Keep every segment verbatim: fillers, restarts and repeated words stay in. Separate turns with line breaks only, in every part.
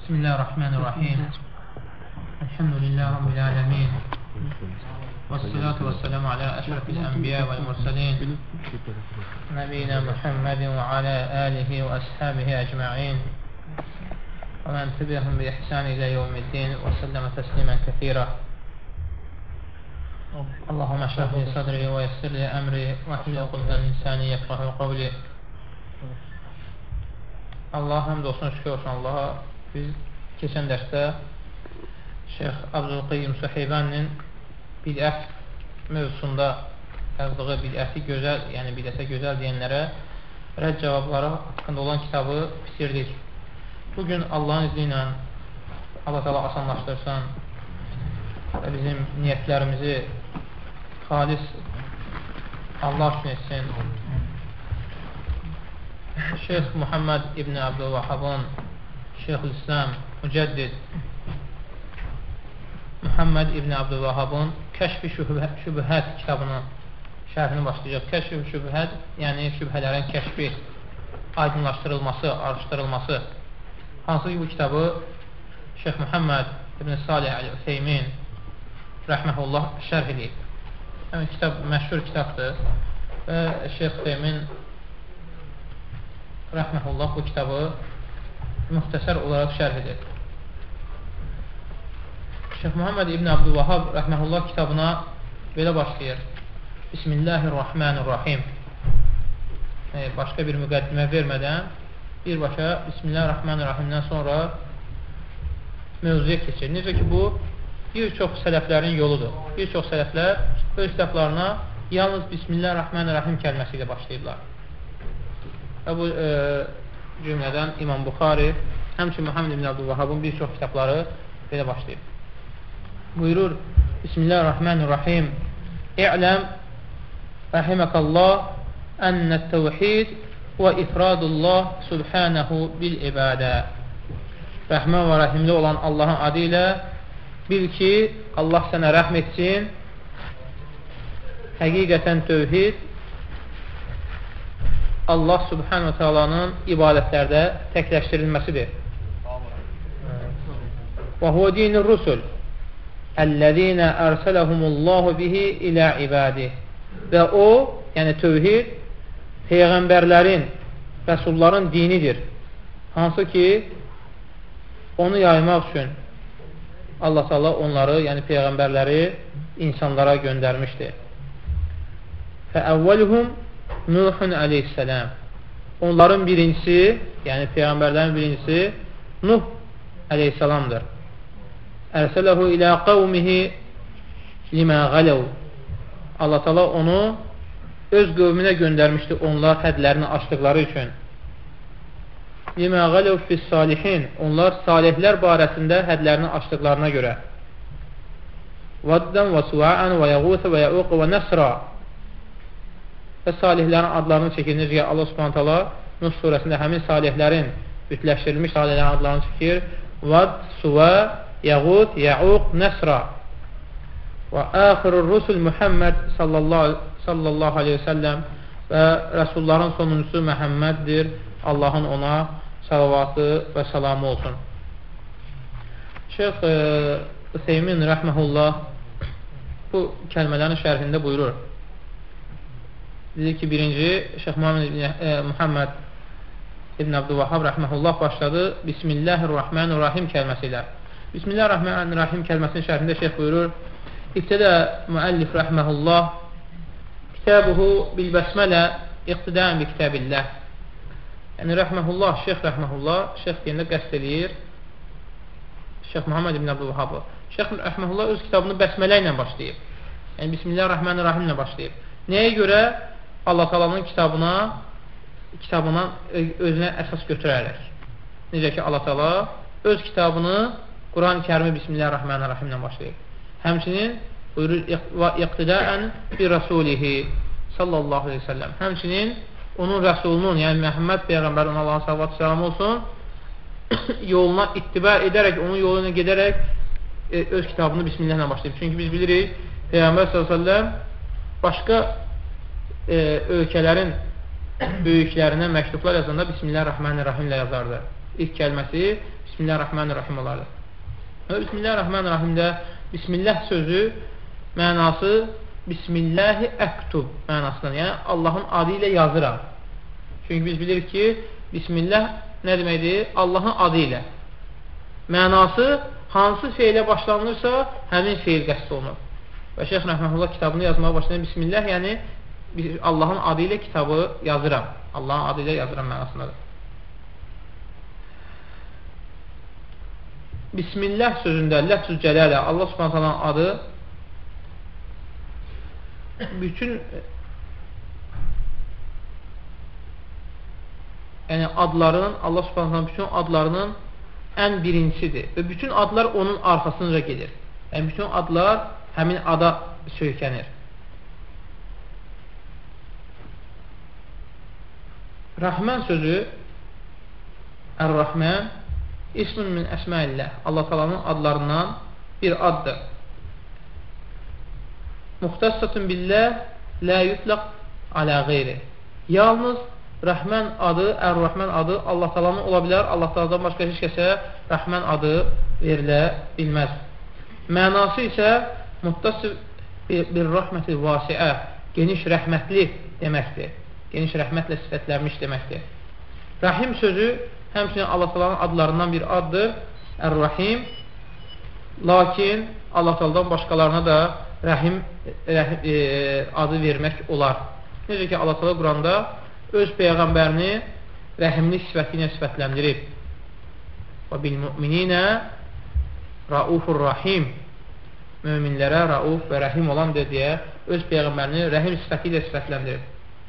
Bismillahirrahmanirrahim. Elhamdülillahi Rabbil alemin. Vessalatu vesselamu ala eşrefil enbiya vel mursalin. Nebiyina Muhammedin ve ala alihi ve ashabihi ecma'in. Ve men tebihum bi ihsan ile yevmiddin ve selleme teslimen kethira. Allahümme şrahli sadri ve yessirli emri ve hlul uqdeten lisani yefqahu qavli. Allah həmd olsun, şükür olsun Allaha. Biz keçən dərsdə Şeyx Abdülqeyyim Suheybənin bidət mövzusunda yazdığı bidəti gözəl, yəni bidətə gözəl deyənlərə rədd cavabları haqqında olan kitabı bitirdik. Bugün Allahın izni ilə Allah təala asanlaşdırsın və bizim niyyətlərimizi xalis Allah üçün etsin. Şeyx Muhammed İbn Abdülvahabın, Şeyxülislam, Mücəddid Muhammed İbn Abdülvahabın Kəşf-i Şübhət kitabının şərhini başlayacaq. Kəşf-i Şübhət, yəni şübhələrin kəşfi, aydınlaşdırılması, araşdırılması. Hansı ki bu kitabı Şeyx Muhammed İbn Salih Əl-Üseymin rəhməhullah şərh edib. Yəni kitab məşhur kitabdır və Şeyx Üseymin rəhməhullah bu kitabı müxtəsər olaraq şərh edir. Şeyx Muhammed İbn Abdülvahab rəhməhullah kitabına belə başlayır. Bismillahirrahmanirrahim. E, başqa bir müqəddimə vermədən birbaşa Bismillahirrahmanirrahimdən sonra mövzuya keçir. Necə ki bu bir çox sələflərin yoludur. Bir çox sələflər öz kitablarına yalnız Bismillahirrahmanirrahim kəlməsi ilə başlayırlar. Və bu e, cümlədən İmam Buxari, həmçin Muhammed İbn Abdülvahabın bir çox kitabları belə başlayıb. Buyurur, Bismillahirrahmanirrahim. İ'ləm rəhiməkallah ənət təvhid və ifradullah subhanahu bil ibadə. Rəhmən və rəhimli olan Allahın adı ilə bil ki, Allah sənə rəhm etsin. Həqiqətən tövhid Allah subhanahu taalanın ibadətlərdə təkləşdirilməsidir. Və huve dinir rusul əlləzinə ərsələhumullahu bihi ilə ibadih. Və o, yəni tövhid, peyğəmbərlərin, rəsulların dinidir. Hansı ki, onu yaymaq üçün Allah Taala onları, yəni peyğəmbərləri insanlara göndərmişdir. Fəəvvəluhum Nuhun aleyhisselam. Onların birincisi, yəni peyğəmbərlərin birincisi Nuh aleyhisselamdır. Ərsələhu ilə qavmihi limə qələv. Allah Taala onu öz qövminə göndərmişdi, onlar hədlərini aşdıqları üçün. Limə qələv fis salihin. Onlar salihlər barəsində hədlərini aşdıqlarına görə. Vaddan və sua'an və yəğuth və yəuq və nəsra. Və salihlərin adlarını çəkir. Necə ki, Allah subhanahu ta'ala Nuh surəsində həmin salihlərin bütləşdirilmiş salihlərin adlarını çəkir. Vad, Suva, Yəğud, Yəuq, Nəsra. Və əxirur rusul Muhammed sallallahu aleyhi ve sellem və rəsulların sonuncusu Məhəmməddir. Allahın ona salavatı və salamı olsun. Şeyx Üseymin rəhməhullah bu kəlmələrin şərhində buyurur. Dedi ki, birinci Şeyx Muhammed İbn Abdülvahab rəhməhullah başladı Bismillahirrahmanirrahim kəlməsi ilə. Bismillahirrahmanirrahim kəlməsinin şərhində şeyx buyurur, İbtədə müəllif rəhməhullah Kitabuhu bil-bəsmələ iqtidən bi kitabillah. Yəni rəhməhullah, şeyx rəhməhullah, şeyx deyəndə qəsd eləyir Şeyx Muhammed İbn Abdülvahabı. Şeyx rəhməhullah öz kitabını bəsmələ ilə başlayıb. Yəni Bismillahirrahmanirrahim ilə başlayıb. Nəyə görə? Allah Taala'nın kitabına kitabına özünə əsas götürərək. Necə ki, Allah Taala öz kitabını Quran-ı Kərimi Bismillahirrahmanirrahim ilə başlayıb. Həmçinin buyurur, və iqtidaən bi rasulihi sallallahu aleyhi ve sellem. Həmçinin onun rəsulunun, yəni Məhəmməd Peyğəmbərin Allah'a sallallahu aleyhi olsun, yoluna ittiba edərək, onun yoluna gedərək e, öz kitabını Bismillah ilə başlayıb. Çünki biz bilirik, Peyğəmbər sallallahu aleyhi ve sellem başqa e, ölkələrin böyüklərinə məktublar yazanda Bismillahirrahmanirrahim ilə yazardı. İlk kəlməsi Bismillahirrahmanirrahim olardı. Bismillahirrahmanirrahimdə Bismillah sözü mənası Bismillahi əktub mənasından, yəni Allahın adı ilə yazıram. Çünki biz bilirik ki, Bismillah nə deməkdir? Allahın adı ilə. Mənası hansı feylə başlanırsa, həmin feyl qəsd olunur. Və Şeyx Rəhməhullah kitabını yazmağa başlayır. Bismillah, yəni Allahın adı ilə kitabı yazıram. Allahın adı ilə yazıram mənasındadır. Bismillah sözündə ləfz-ü cələlə, Allah Subhanahu adı bütün yəni adların, Allah Subhanahu bütün adlarının ən birincisidir və bütün adlar onun arxasınca gedir. Yəni bütün adlar həmin ada söykənir. Rəhmən sözü Ər-Rəhmən İsmun min əsməilləh, Allah Taala'nın adlarından bir addır. Muxtassatun billah la yutlaq ala qeyri. Yalnız Rəhmən adı, Ər-Rəhmən adı Allah Taala'nın ola bilər. Allah Taala'dan başqa heç kəsə Rəhmən adı verilə bilməz. Mənası isə muttasil bir rəhmətil vasiə, geniş rəhmətli deməkdir. Geniş rəhmətlə sifətlənmiş deməkdir. Rəhim sözü həmçinin Allah Taala'nın adlarından bir addır, Ər-Rahim. Lakin Allah Taala'dan başqalarına da Rəhim, rəhim e, adı vermək olar. Necə ki, Allah Taala Quranda öz Peyğəmbərini rəhimli sifəti ilə sifətləndirib. Və bil-müminə raufur rahim. Möminlərə rauf və rəhim olan deyə öz Peyğəmbərini rəhim sifəti ilə sifətləndirib.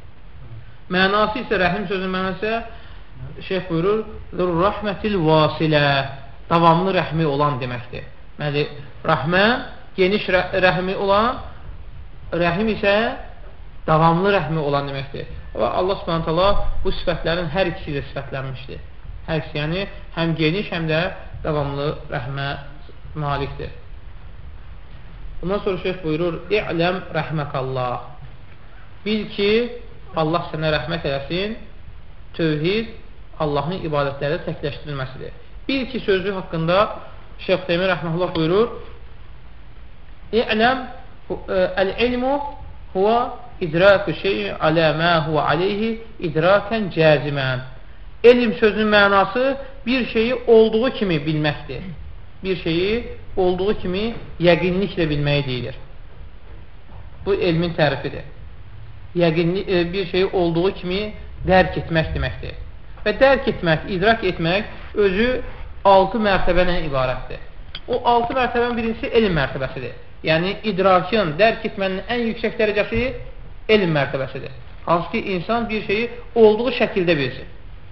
Mənası isə, rəhim sözünün mənası Şeyh buyurur, Zür-Rəhmətil vasilə, davamlı rəhmi olan deməkdir. Məli, rəhmən, geniş rə rəhmi olan, rəhim isə davamlı rəhmi olan deməkdir. Və Allah Subhanahu taala bu sifətlərin hər ikisi ilə sifətlənmişdir. Hər ikisi, yəni həm geniş, həm də davamlı rəhmə malikdir. Bundan sonra Şeyh buyurur, İ'ləm rəhməkallah. Bil ki, Allah sənə rəhmət eləsin, tövhid Allahın ibadətləri təkləşdirilməsidir. Bil ki, sözü haqqında Şeyh Teymiyyə rəhməhullah buyurur, İ'ləm əl-ilmu huvə idrakü şeyi alə mə huvə aleyhi idrakən cəzimən. Elm sözünün mənası bir şeyi olduğu kimi bilməkdir. Bir şeyi olduğu kimi yəqinliklə bilməyi deyilir. Bu elmin tərifidir. Yəqinli, bir şeyi olduğu kimi dərk etmək deməkdir. Və dərk etmək, idrak etmək özü altı mərtəbənə ibarətdir. O altı mərtəbənin birincisi elm mərtəbəsidir. Yəni idrakın, dərk etmənin ən yüksək dərəcəsi elm mərtəbəsidir. Hansı ki, insan bir şeyi olduğu şəkildə bilsin.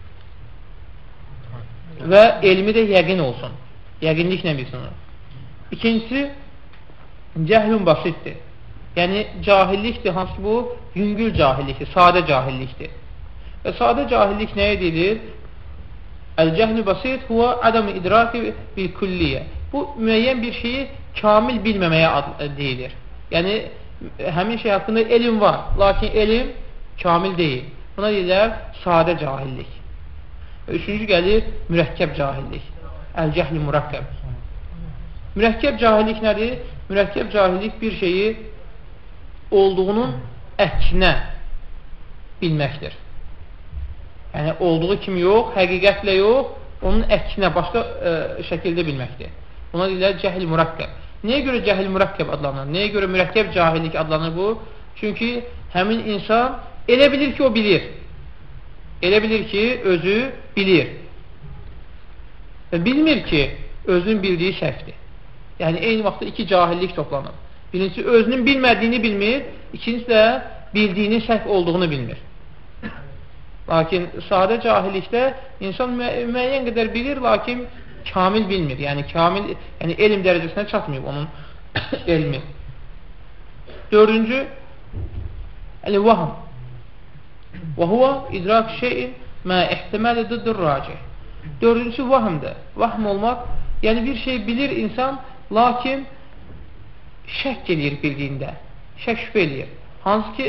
Və elmi də yəqin olsun. Yəqinliklə bilsin onu. İkincisi, cəhlün basitdir. Yəni, cahillikdir, hansı ki, bu yüngül cahillikdir, sadə cahillikdir. Və sadə cahillik nəyə deyilir? Əl-cəhlü basit huvə ədəm-i idraki bil külliyə. Bu, müəyyən bir şeyi kamil bilməməyə deyilir. Yəni, həmin şey haqqında elm var, lakin elm kamil deyil. Buna deyilər sadə cahillik. Və üçüncü gəlir mürəkkəb cahillik. Əl-cəhli murakkəb. Mürəkkəb cahillik nədir? Mürəkkəb cahillik bir şeyi olduğunun əksinə bilməkdir. Yəni, olduğu kimi yox, həqiqətlə yox, onun əksinə, başqa ə, şəkildə bilməkdir. Buna deyilər cəhil murakkəb. Nəyə görə cəhil murakkəb adlanır? Nəyə görə mürəkkəb cahillik adlanır bu? Çünki həmin insan elə bilir ki, o bilir. Elə bilir ki, özü bilir. Və bilmir ki, özünün bildiyi səhvdir. Yəni, eyni vaxtda iki cahillik toplanır. Birincisi, özünün bilmədiyini bilmir, ikincisi də bildiyinin səhv olduğunu bilmir. Lakin sadə cahillikdə insan müə müəyyən qədər bilir, lakin kamil bilmir. Yəni, kamil, yəni elm dərəcəsinə çatmayıb onun elmi. Dördüncü, əl-vahm. Və huvə idrak şeyin mə ehtiməli dıddır racih. Dördüncü vahmdır. Vahm olmaq, yəni bir şey bilir insan, lakin şək edir bildiyində. Şək şübhə edir. Hansı ki,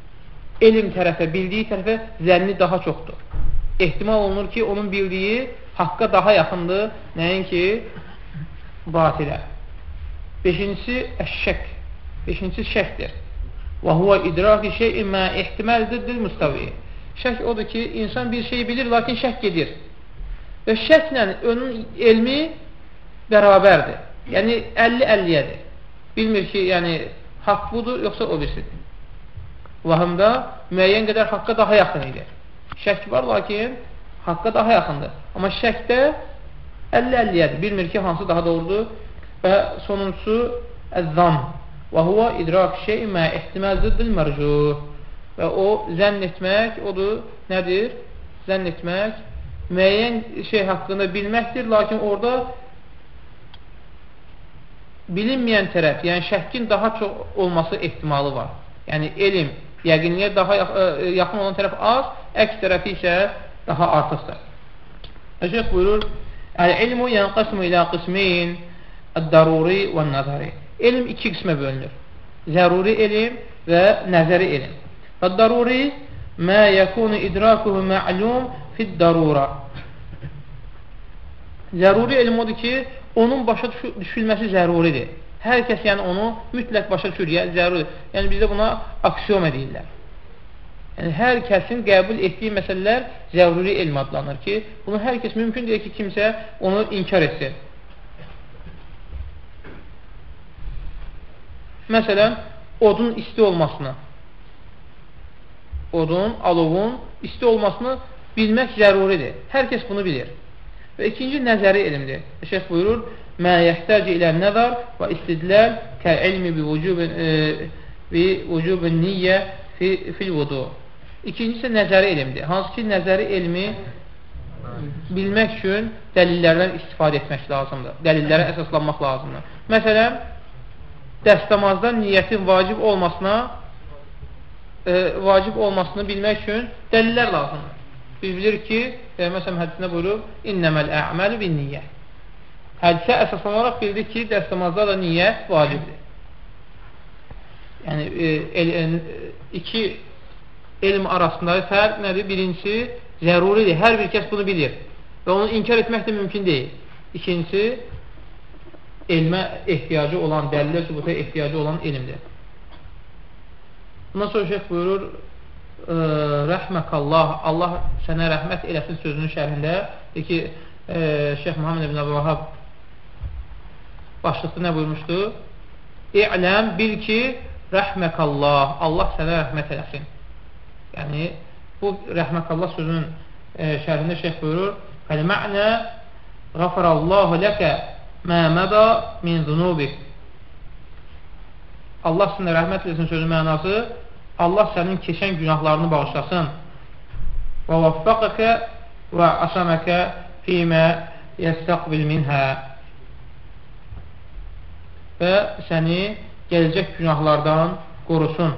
elm tərəfə, bildiyi tərəfə zənni daha çoxdur. Ehtimal olunur ki, onun bildiyi haqqa daha yaxındır, nəinki batilə. Beşincisi, əşşək. Beşincisi, şəkdir. Və huvə idraki şeyin mə ihtiməlidir müstəvi. Şək odur ki, insan bir şey bilir, lakin şək gedir. Və şəklə onun elmi bərabərdir. Yəni, əlli əlliyyədir. Bilmir ki, yəni, haqq budur, yoxsa o birisidir. Vahımda müəyyən qədər haqqa daha yaxın edir. Şək var, lakin haqqa daha yaxındır. Amma şəkdə əlli əlliyyədir. Bilmir ki, hansı daha doğrudur. Və sonuncusu, əzzam. Və huvə idrak şeyin mə ihtiməl zıddil mərcuh. Və o, zənn etmək, odur, nədir? Zənn etmək, müəyyən şey haqqında bilməkdir, lakin orada bilinməyən tərəf, yəni şəkkin daha çox olması ehtimalı var. Yəni, elm, yəqinliyə daha yaxın olan tərəf az, əks tərəfi isə daha artıqdır. Şeyh buyurur, Əl-ilmu yənqasmu ilə qismin əd-daruri və nəzəri. Elm iki qismə bölünür. Zəruri elm və nəzəri elm. Əd-daruri mə yəkunu idrakuhu ma'lum fid-darura. Zəruri elm odur ki, onun başa düşülməsi zəruridir. Hər kəs yəni onu mütləq başa düşür, yəni zəruridir. Yəni bizdə buna aksiyoma deyirlər. Yəni hər kəsin qəbul etdiyi məsələlər zəruri elm adlanır ki, bunu hər kəs mümkün deyir ki, kimsə onu inkar etsin. Məsələn, odun isti olmasını, odun, alovun isti olmasını bilmək zəruridir. Hər kəs bunu bilir. Və ikinci nəzəri elmdir. Şeyh buyurur, mə yəhtəci ilə nəzər və istidləl kə-ilmi bi vücubun niyyə fil vudu. İkincisi nəzəri elmdir. Hansı ki, nəzəri elmi bilmək üçün dəlillərdən istifadə etmək lazımdır. Dəlillərə əsaslanmaq lazımdır. Məsələn, dəstəmazdan niyyətin vacib olmasına e, vacib olmasını bilmək üçün dəlillər lazımdır. Biz bilirik ki, e, məsələn, hədisində buyurub, innəməl ə'məli bin niyyə. Hədisə əsaslanaraq bildik ki, dəstəmazda da niyyət vacibdir. Yəni, e, el, e, iki elm arasında fərq nədir? Birincisi, zəruridir. Hər bir kəs bunu bilir. Və onu inkar etmək də mümkün deyil. İkincisi, elmə ehtiyacı olan, dəlillə sübuta ehtiyacı olan elmdir. Bundan sonra şeyh buyurur, rəhməkallah, Allah sənə rəhmət eləsin sözünün şərhində deyir ki, e, Şeyh Muhammed ibn Abdülvahhab başlıqda nə buyurmuşdu? İ'ləm, bil ki, rəhməkallah, Allah sənə rəhmət eləsin. Yəni, bu rəhməkallah sözünün e, şərhində şeyh buyurur, fəl-mə'nə ғəfərallahu ləkə mə mədə min zunubik. Allah sənə rəhmət eləsin sözün mənası, Allah sənin keçən günahlarını bağışlasın. Və vəffəqəkə və asaməkə fīmə yəstəqbil minhə. Və səni gələcək günahlardan qorusun.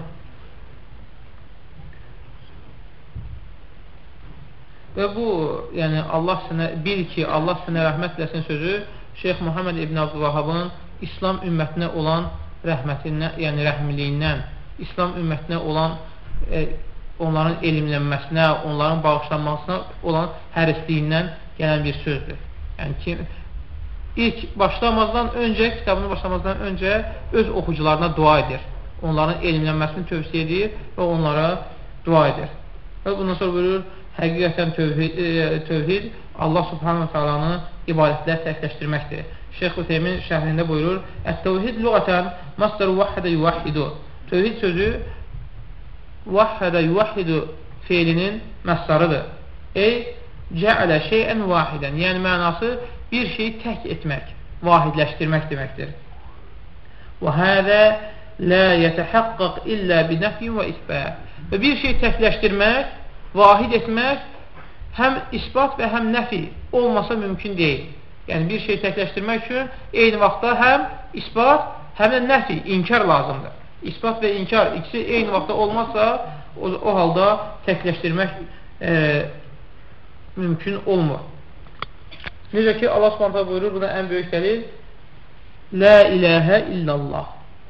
Və bu, yəni Allah sənə, bil ki, Allah sənə rəhmət eləsin sözü Şeyh Muhammed ibn Abdülvahhabın İslam ümmətinə olan rəhmətindən, yəni rəhmiliyindən, İslam ümmətinə olan e, onların elmlənməsinə, onların bağışlanmasına olan hərisliyindən gələn bir sözdür. Yəni ki, ilk başlamazdan öncə, kitabını başlamazdan öncə öz oxucularına dua edir. Onların elmlənməsini tövsiyə edir və onlara dua edir. Və bundan sonra buyurur, həqiqətən tövhid, e, tövhid Allah subhanahu ta'alanı ibadətlər təkləşdirməkdir. Şeyh Hüseymin şərhində buyurur, Ət-təvhid lüğətən masdaru vahhədə yuvahhidu. Tövhid sözü vahhədə yuvahhidu feilinin məsdarıdır. Ey, cəələ şeyən vahidən. Yəni mənası bir şeyi tək etmək, vahidləşdirmək deməkdir. Və hədə lə yətəhəqqəq illə binəfyin və isbə. Və bir şeyi təkləşdirmək, vahid etmək həm isbat və həm nəfi olmasa mümkün deyil. Yəni bir şey təkləşdirmək üçün eyni vaxtda həm isbat, həm də nəfi, inkar lazımdır. İsbat və inkar ikisi eyni vaxtda olmazsa o, o halda təkləşdirmək e, mümkün olmur. Necə ki Allah Subhanahu buyurur, buna ən böyük dəlil La ilahə illallah.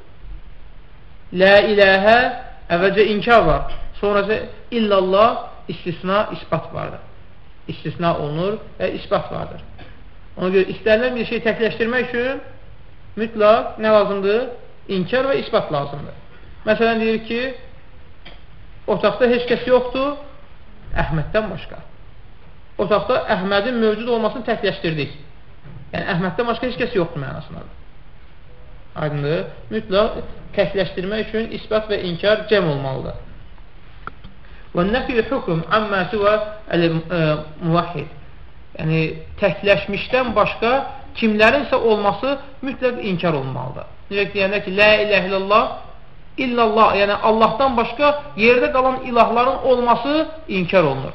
La ilahə əvvəlcə inkar var, sonrası illallah istisna isbat vardır. istisna olunur və isbat vardır. Ona görə istənilən bir şey təkləşdirmək üçün mütləq nə lazımdır? İnkar və isbat lazımdır. Məsələn, deyir ki, otaqda heç kəs yoxdur, Əhməddən başqa. Otaqda Əhmədin mövcud olmasını təkləşdirdik. Yəni, Əhməddən başqa heç kəs yoxdur mənasındadır. Aydındır. Mütləq təkləşdirmək üçün isbat və inkar cəm olmalıdır. Və nəfi hüküm əmmə sivə əl-muvahhid. Yəni, təkləşmişdən başqa kimlərinsə olması mütləq inkar olmalıdır. Necə deyəndə ki, la ilahe illallah, illallah, yəni Allahdan başqa yerdə qalan ilahların olması inkar olunur.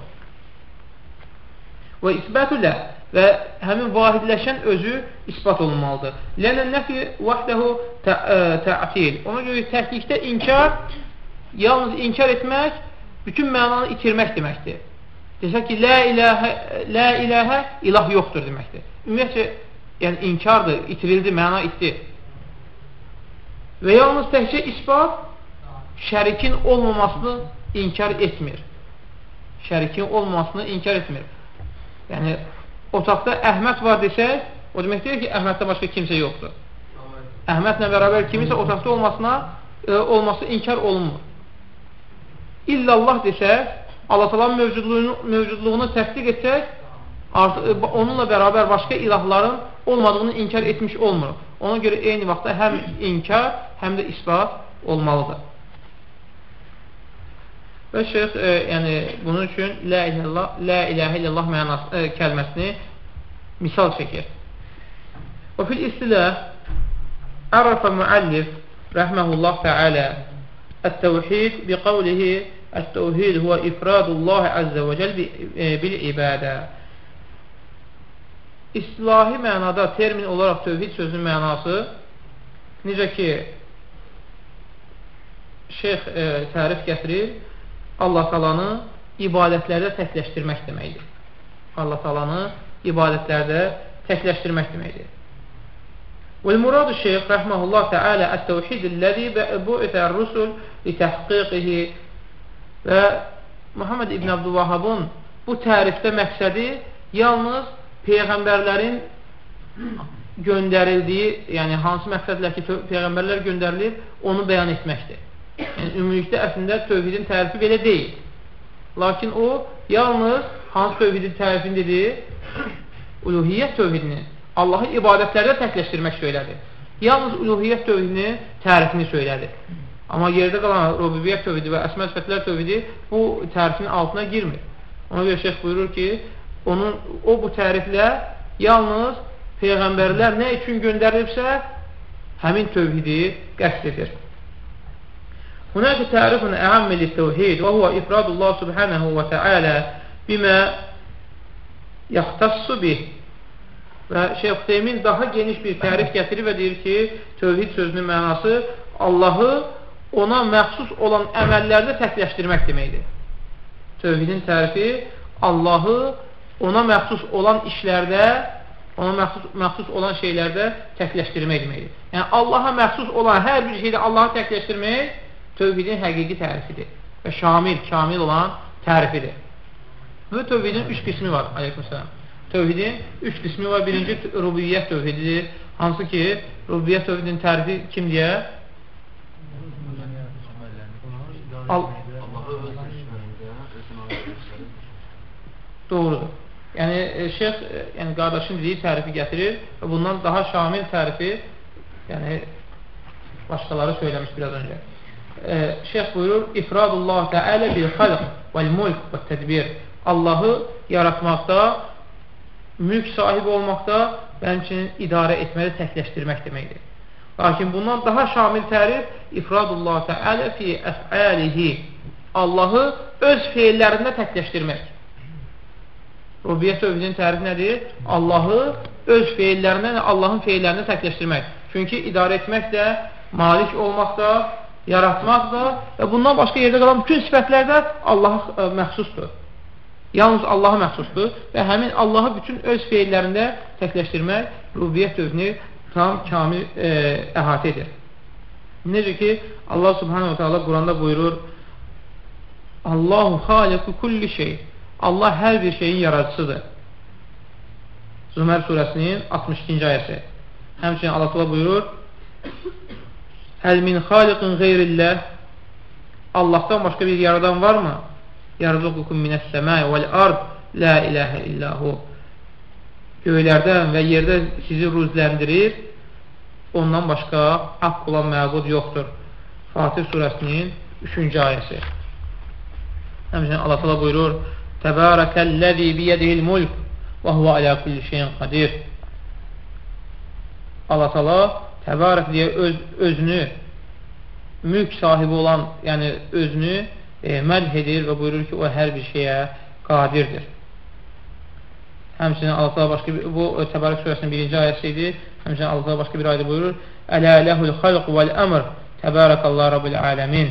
Və isbətülə və həmin vahidləşən özü isbat olunmalıdır. Lənə nəfi vəhdəhu tə'til. Ona görə təhqiqdə inkar, yalnız inkar etmək, bütün mənanı itirmək deməkdir. Desək ki, la ilahə, la ilahə ilah yoxdur deməkdir. Ümumiyyətcə, yəni inkardır, itirildi, məna itdi. Və yalnız təkcə isbat şərikin olmamasını inkar etmir. Şərikin olmamasını inkar etmir. Yəni, otaqda Əhməd var desək, o demək deyir ki, Əhməddən başqa kimsə yoxdur. Əhmədlə bərabər kiminsə otaqda olmasına, e, olması inkar olunmur. İllallah desək, Allah Taala'nın mövcudluğunu, mövcudluğunu təsdiq etsək, artıq, onunla bərabər başqa ilahların olmadığını inkar etmiş olmur. Ona görə eyni vaxtda həm inkar, həm də isbat olmalıdır. Və şeyx, e, yəni, bunun üçün la illallah, la ilahə illallah mənası, e, kəlməsini misal çəkir. Və fil istilah ərəfə müəllif rəhməhullah təalə ət-təvhid bi qavlihi ət-təvhid huvə ifradullah əzzə və cəl bil-ibadə. İstilahi mənada termin olaraq tövhid sözünün mənası necə ki şeyx e, tərif gətirir, Allah Taala'nı ibadətlərdə təkləşdirmək deməkdir. Allah Taala'nı ibadətlərdə təkləşdirmək deməkdir. وَالْمُرَادُ الشيخ رحمه الله تعالى التوحيد الذي بعث الرسل لتحقيقه. Və Muhammed İbn Abdülvahabın bu tərifdə məqsədi yalnız Peyğəmbərlərin göndərildiyi, yəni hansı məqsədlə ki, Peyğəmbərlər göndərilir, onu bəyan etməkdir. Yəni, ümumilikdə əslində tövhidin tərifi belə deyil. Lakin o, yalnız hansı tövhidin tərifini dedi? Uluhiyyət tövhidini, Allahı ibadətlərdə təkləşdirmək söylədi. Yalnız uluhiyyət tövhidini tərifini söylədi. Amma yerdə qalan rububiyyət tövhidi və əsmə sifətlər tövhidi bu tərifin altına girmir. Ona görə şeyx buyurur ki, onun, o bu təriflə yalnız Peyğəmbərlər nə üçün göndərilibsə, həmin tövhidi qəsd edir. Hunaka tərifun əhəmmi lit-təvhid və huvə ifradullah subhanahu və teala bimə yaxtassu bih. Və Şeyx Hüseymin daha geniş bir tərif gətirir və deyir ki, tövhid sözünün mənası Allahı ona məxsus olan əməllərdə təkləşdirmək deməkdir. Tövhidin tərifi Allahı ona məxsus olan işlərdə, ona məxsus, məxsus olan şeylərdə təkləşdirmək deməkdir. Yəni, Allaha məxsus olan hər bir şeydə Allahı təkləşdirmək tövhidin həqiqi tərifidir və şamil, kamil olan tərifidir. Və tövhidin üç qismi var, aleykümselam. Tövhidin üç qismi var. Birinci rububiyyət tövhididir. Hansı ki, rububiyyət tövhidinin tərifi kim deyə? Al Doğrudur. Yəni, şeyx, yəni, qardaşın dediyi tərifi gətirir və bundan daha şamil tərifi, yəni, başqaları söyləmiş biraz öncə. E, şeyx buyurur, İfradullah Teala bil xalq vəl mulk və tədbir. Allahı yaratmaqda, mülk sahibi olmaqda və həmçinin idarə etmədə təkləşdirmək deməkdir. Lakin bundan daha şamil tərif İfradullah Teala fi əf'alihi. Allahı öz feillərində təkləşdirmək. Rububiyyət tövhidinin tərifi nədir? Allahı öz feillərindən, Allahın feillərini təkləşdirmək. Çünki idarə etmək də, malik olmaq da, yaratmaq da və bundan başqa yerdə qalan bütün sifətlər də Allaha məxsusdur. Yalnız Allaha məxsusdur və həmin Allahı bütün öz feillərində təkləşdirmək rububiyyət tövhidini tam, kamil e, əhatə edir. Necə ki, Allah subhanahu wa ta'ala Quranda buyurur, Allahu xaliqu kulli şey. Allah hər bir şeyin yaradıcısıdır. Zümər surəsinin altmış ikinci ayəsi. Həmçinin Allah təala buyurur: Həl min xaliqin qeyrilləh, Allahdan başqa bir yaradan varmı? Yarzuqukum minəs-səmai vəl-ard, la ilahə illahu. Göylərdən və yerdə sizi ruzləndirir, ondan başqa haqq olan məbud yoxdur. Fatih surəsinin üçüncü ayəsi. Həmçinin Allah təala buyurur: Təbarəkəlləzi biyədihil mulk və huvə alə kulli şeyin qadir. Allah təala təbarək deyə öz, özünü mülk sahibi olan, yəni özünü e, mədh edir və buyurur ki, o hər bir şeyə qadirdir. Həmçinin Allah təala başqa bir, bu Təbarək surəsinin birinci ayəsi idi. Həmçinin Allah təala başqa bir ayədə buyurur: Ələ ləhul xalq vəl-əmr, təbarəkallah rabbil aləmin.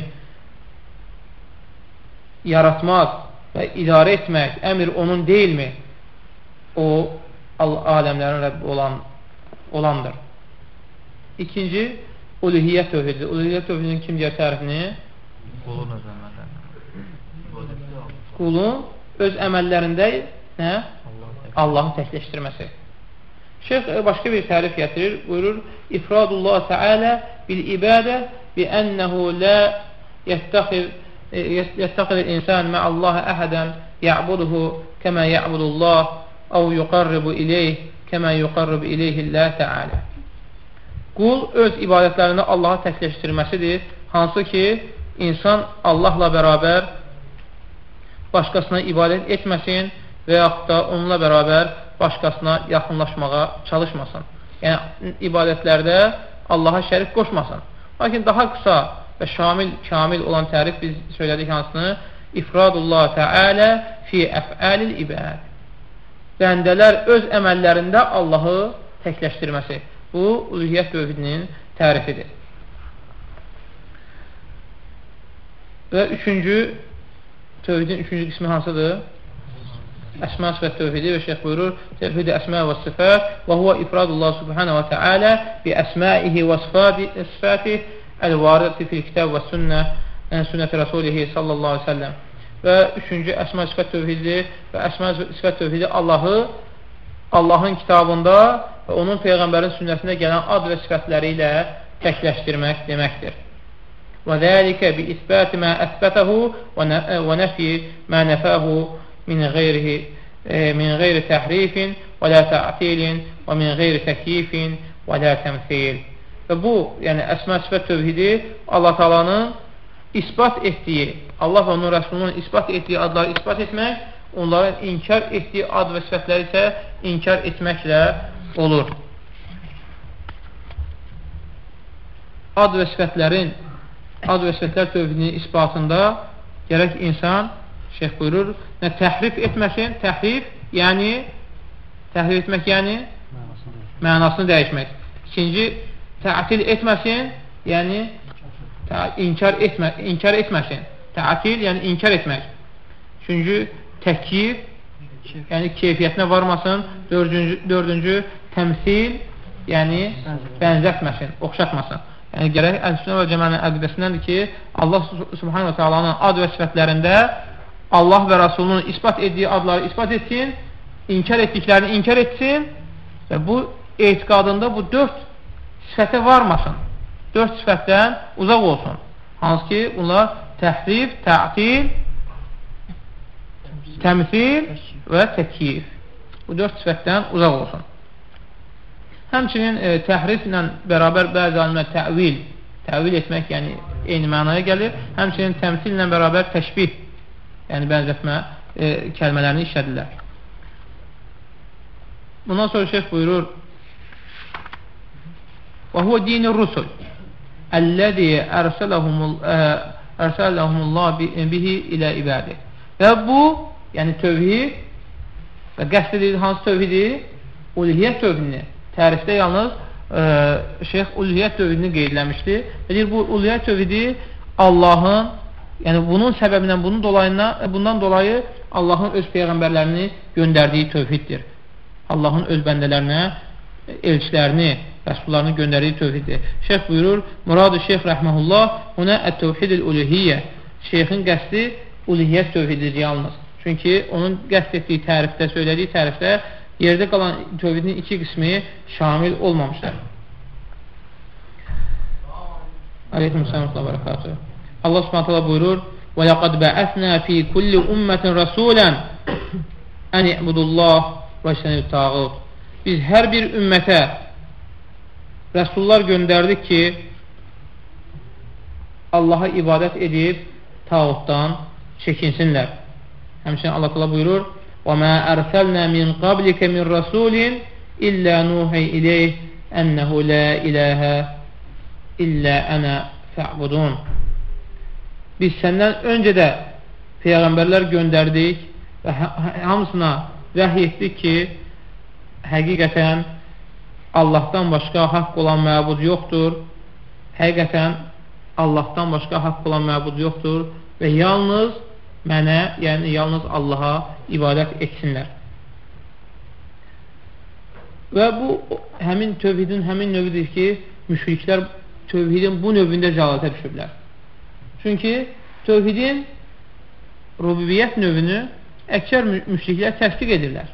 Yaratmaq və idarə etmək, əmr onun deyilmi? O, aləmlərin Rəbbi olan, olandır. İkinci, uluhiyyət tövhididir. Uluhiyyət tövhidinin kim deyər tərifini?
Qulun öz əməllərində.
Qulun öz əməllərində nə? Allahı təkləşdirməsi. Şeyx başqa bir tərif gətirir, buyurur: İfradullah Teala bil ibadə bi ənəhu la yəttəxil insan mə'allahi əhədən ya'buduhu kəmə ya'budullah əv yuqarribu ileyh kəmə yuqarribu ileyhillah Teala. Qul öz ibadətlərində Allahı təkləşdirməsidir, hansı ki, insan Allahla bərabər başqasına ibadət etməsin və yaxud da onunla bərabər başqasına yaxınlaşmağa çalışmasın. Yəni, ibadətlərdə Allaha şərik qoşmasın. Lakin daha qısa və şamil, kamil olan tərif biz söylədik hansını? İfradullah Teala fi əf'alil ibad. Bəndələr öz əməllərində Allahı təkləşdirməsi. Bu, uluhiyyət tövhidinin tərifidir. Və üçüncü, tövhidin üçüncü qismi hansıdır? Əsma sifət tövhidi və şeyh buyurur: Tövhid-i əsma və sifət və huvə ifradullah subhanə və teala bi əsmaihi və sifatih əl-varidəti fil kitab və sünnə sünnəti rəsulihi sallallahu aleyhi ve sellem. Və üçüncü əsma sifət tövhidi və əsma sifət tövhidi Allahı Allahın kitabında və onun Peyğəmbərin sünnəsində gələn ad və sifətləri ilə təkləşdirmək deməkdir. Və zəlikə bi isbəti mə əsbətəhu və nəfi mə nəfəhu min qeyri min qeyri təhrifin və la ta'tilin və min qeyri təkyifin və la təmsil. Və bu, yəni əsma sifət tövhidi Allah Taala'nın isbat etdiyi, Allah və onun Rəsulunun isbat etdiyi adları isbat etmək, onların inkar etdiyi ad və sifətləri isə inkar etməklə olur. Ad və sifətlərin, ad və sifətlər tövhidinin isbatında gərək insan, şeyh buyurur, nə təhrif etməsin, təhrif, yəni təhrif etmək, yəni mənasını dəyişmək. İkinci, təatil etməsin, yəni inkar, etmə, inkar etməsin. Təatil, yəni inkar etmək. Üçüncü, təkyif, yəni keyfiyyətinə varmasın. Dördüncü, dördüncü təmsil, yəni bənzətməsin, oxşatmasın. Yəni gərək Əhl-i-Sünnə və Cəmənin əqidəsindəndir ki, Allah Subhanahu wa Ta'ala'nın ad və sifətlərində Allah və Rasulunun ispat etdiyi adları ispat etsin, inkar etdiklərini inkar etsin və bu etiqadında bu dörd sifətə varmasın. Dörd sifətdən uzaq olsun. Hansı ki, bunlar təhrif, tə'til, təmsil və təkyif. Bu dörd sifətdən uzaq olsun. Həmçinin e, təhriflə bərabər bəzi alimlər təvil, təvil etmək, yəni eyni mənaya gəlir. Həmçinin təmsillə bərabər təşbih, yəni bənzətmə e, kəlmələrini işlədirlər. Bundan sonra şeyh buyurur: Və huvə dini rusul əlləzi ərsələhumullah bihi ilə ibədi. Və bu, yəni tövhid və qəsd edilir hansı tövhidi? Uluhiyyət tövhidini. Tərifdə yalnız e, şeyh uluhiyyət tövhidini qeydləmişdir. Deyir, bu uluhiyyət tövhidi Allahın, yəni bunun səbəbindən, bunun dolayına, bundan dolayı Allahın öz peyğəmbərlərini göndərdiyi tövhiddir. Allahın öz bəndələrinə elçilərini, rəsullarını göndərdiyi tövhiddir. Şeyh buyurur, Murad-ı Şeyh rəhməhullah, ona ət-tövhid-ül-uluhiyyə. Şeyxin qəsdi uluhiyyət tövhididir yalnız. Çünki onun qəsd etdiyi tərifdə, söylədiyi tərifdə yerdə qalan tövhidin iki qismi şamil olmamışdır. Aleykümselam və bərəkatü. Allah Subhanahu taala buyurur: "Və laqad ba'athna fi kulli ummetin rasulan an i'budullah və ijtanibut tağut." Biz hər bir ümmətə rəsullar göndərdik ki, Allaha ibadət edib tağutdan çəkinsinlər. Həmçinin Allah təala buyurur: "Və ma arsalna min qablika min rasulin illa nuhi ileyh ennehu la ilaha illa ana fa'budun." Biz səndən öncə də peyğəmbərlər göndərdik və hamısına vəhy etdik ki, həqiqətən Allahdan başqa haqq olan məbud yoxdur. Həqiqətən Allahdan başqa haqq olan məbud yoxdur və yalnız mənə, yəni yalnız Allaha ibadət etsinlər. Və bu, həmin tövhidin həmin növüdür ki, müşriklər tövhidin bu növündə cəhalətə düşüblər. Çünki tövhidin rububiyyət növünü əksər müşriklər təsdiq edirlər.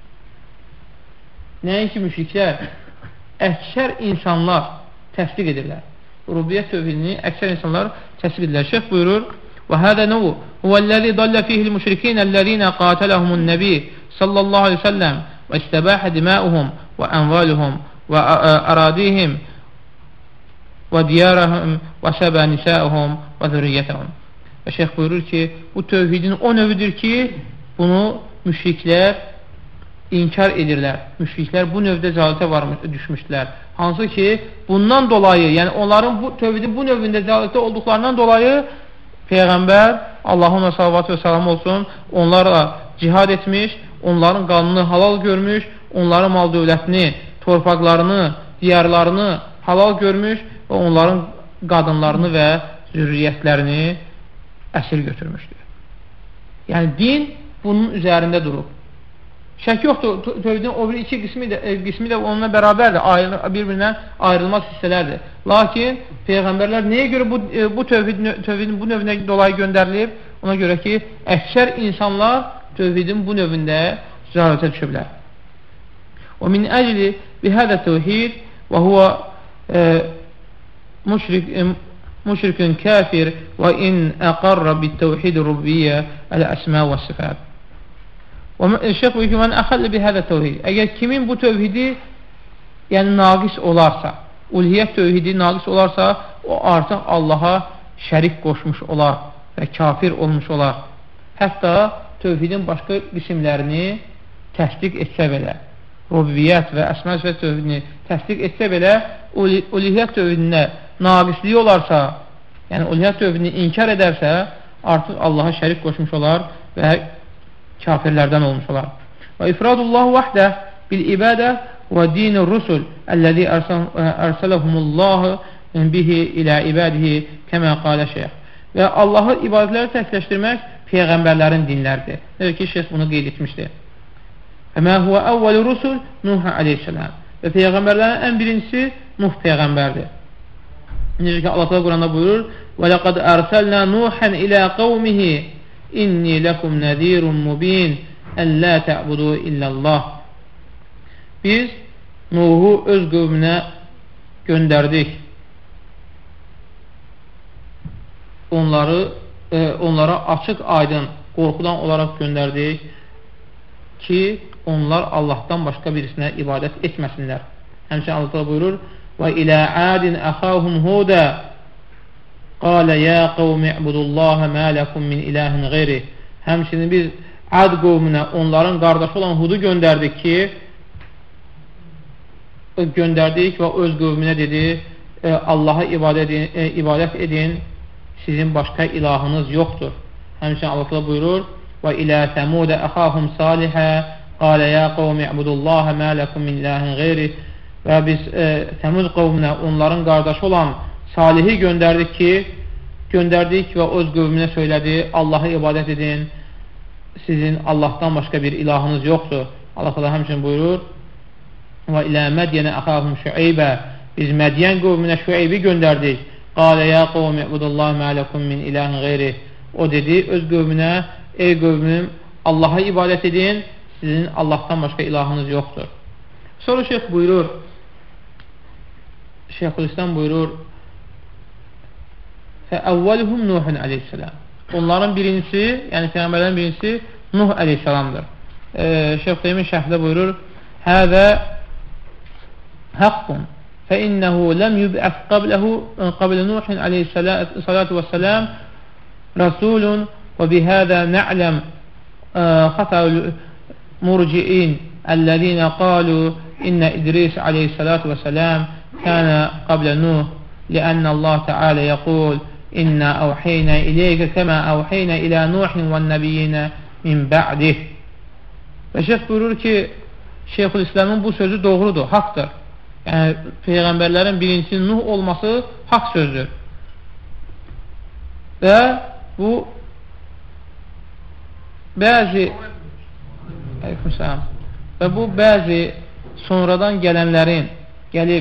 Nəinki müşriklər, əksər insanlar təsdiq edirlər. Rububiyyət tövhidini əksər insanlar təsdiq edirlər. Şeyx buyurur: "Və hədə nəvu huvəl-ləzi dallə fihil müşrikinəl-ləzinə qatələhumun-nəbi sallallahu aleyhi ve sellem və istəbəhə dimauhum və ənvaluhum və əradihim və diyarəhum və səbə nisəuhum və zürriyyətəhum." Və şeyx buyurur ki, bu tövhidin o növüdür ki, bunu müşriklər inkar edirlər. Müşriklər bu növdə cəhalətə düşmüşdülər. Hansı ki, bundan dolayı, yəni onların bu tövhidin bu növündə cəhalətə olduqlarından dolayı Peyğəmbər, Allahın salavatü və salam olsun, onlarla cihad etmiş, onların qanını halal görmüş, onların mal dövlətini, torpaqlarını, diyarlarını halal görmüş və onların qadınlarını və zürriyyətlərini əsir götürmüşdür. Yəni, din bunun üzərində durub. Şək yoxdur, tövhidin o bir iki qismi də, e, qismi də onunla bərabərdir, bir-birindən ayrılmaz hissələrdir. Lakin Peyğəmbərlər nəyə görə bu, e, bu tövhid, tövhidin bu növünə dolayı göndərilib? Ona görə ki, əksər insanlar tövhidin bu növündə cəhalətə düşüblər. Və min əcli bihədə tövhid və huvə e, müşrik, e, müşrikün kafir və in əqarra bit-tövhid rububiyyə əl-əsmə və sifət. Şeyx buyur ki, mən əxəllə bihədə tövhid. Əgər kimin bu tövhidi yəni naqis olarsa, ulhiyyət tövhidi naqis olarsa, o artıq Allaha şərik qoşmuş olar və kafir olmuş olar. Hətta tövhidin başqa qismlərini təsdiq etsə belə, rububiyyət və əsmə və tövhidini təsdiq etsə belə, ulhiyyət tövhidində naqisliyi olarsa, yəni ulhiyyət tövhidini inkar edərsə, artıq Allaha şərik qoşmuş olar və kafirlərdən olmuş olar. Və ifradullahu vahdə bil-ibadə və dini rusul əlləzi ərsələhumullahu bihi ilə ibadihi kəmə qalə şeyh. Və Allahı ibadətləri təkləşdirmək Peyğəmbərlərin dinlərdir. Nədir ki, şeyh bunu qeyd etmişdir. Və mə huvə əvvəli rusul Nuhə aleyhisselam. Və Peyğəmbərlərin ən birincisi Nuh Peyğəmbərdir. Necə ki, Allah Quranda buyurur: Və ləqəd ərsəlnə Nuhən ilə qavmihi İnni ləkum nəzirun mubin ən lə tə'budu illəllah. Biz Nuhu öz qövmünə göndərdik. Onları, e, onlara açıq aydın qorxudan olaraq göndərdik ki, onlar Allahdan başqa birisinə ibadət etməsinlər. Həmçinin Allah buyurur: Və ilə ədin əxahum hudə Qalə ya qavmi i'budullaha mə ləkum min ilahin qeyri. Həmçinin biz Ad qovmunə onların qardaşı olan Hudu göndərdik ki, göndərdik və öz qövmünə dedi, Allaha ibadət edin, e, ibadət edin, sizin başqa ilahınız yoxdur. Həmçinin Allah buyurur: Və ilə səmudə əxahum salihə qalə ya qavmi i'budullaha mə ləkum min ilahin qeyri. Və biz e, Səmud qovmunə onların qardaşı olan Salihi göndərdik ki, göndərdik və öz qövmünə söylədi, Allaha ibadət edin, sizin Allahdan başqa bir ilahınız yoxdur. Allah Allah həmçinin buyurur: Və ilə Mədyənə əxahum Şüeybə. Biz Mədiyən qövmünə Şüeybi göndərdik. Qalə ya qavmi i'budullaha mə ləkum min ilahin qeyri. O dedi öz qövmünə: ey qövmüm, Allaha ibadət edin, sizin Allahdan başqa ilahınız yoxdur. Sonra şeyx buyurur, Şeyxülislam buyurur, فَأَوَّلُهُمْ نُوحٌ aleyhisselam. Onların birincisi, yəni Peyğəmbərlərin birincisi Nuh aleyhisselamdır. E, Şeyx Teymin şərhdə buyurur, هَذَا حَقٌ فَإِنَّهُ لَمْ يُبْعَثْ قَبْلَهُ قَبْلَ نُوحٍ عَلَيْهِ الصَّلَاةُ وَالسَّلَامُ رَسُولٌ وَبِهَذَا نَعْلَمْ خَطَأَ الْمُرْجِئِينَ الَّذِينَ قَالُوا إِنَّ إِدْرِيسَ عَلَيْهِ الصَّلَاةُ وَالسَّلَامُ كَانَ قَبْلَ نُوحٍ لأن الله تعالى يقول إنا أوحينا إليك كما أوحينا إلى نوح والنبيين من بعده. Və şeyh buyurur ki, Şeyxülislamın bu sözü doğrudur, haqdır. Yəni, Peyğəmbərlərin birincisi Nuh olması haqq sözdür. Və bu bəzi və bu bəzi sonradan gələnlərin gəlib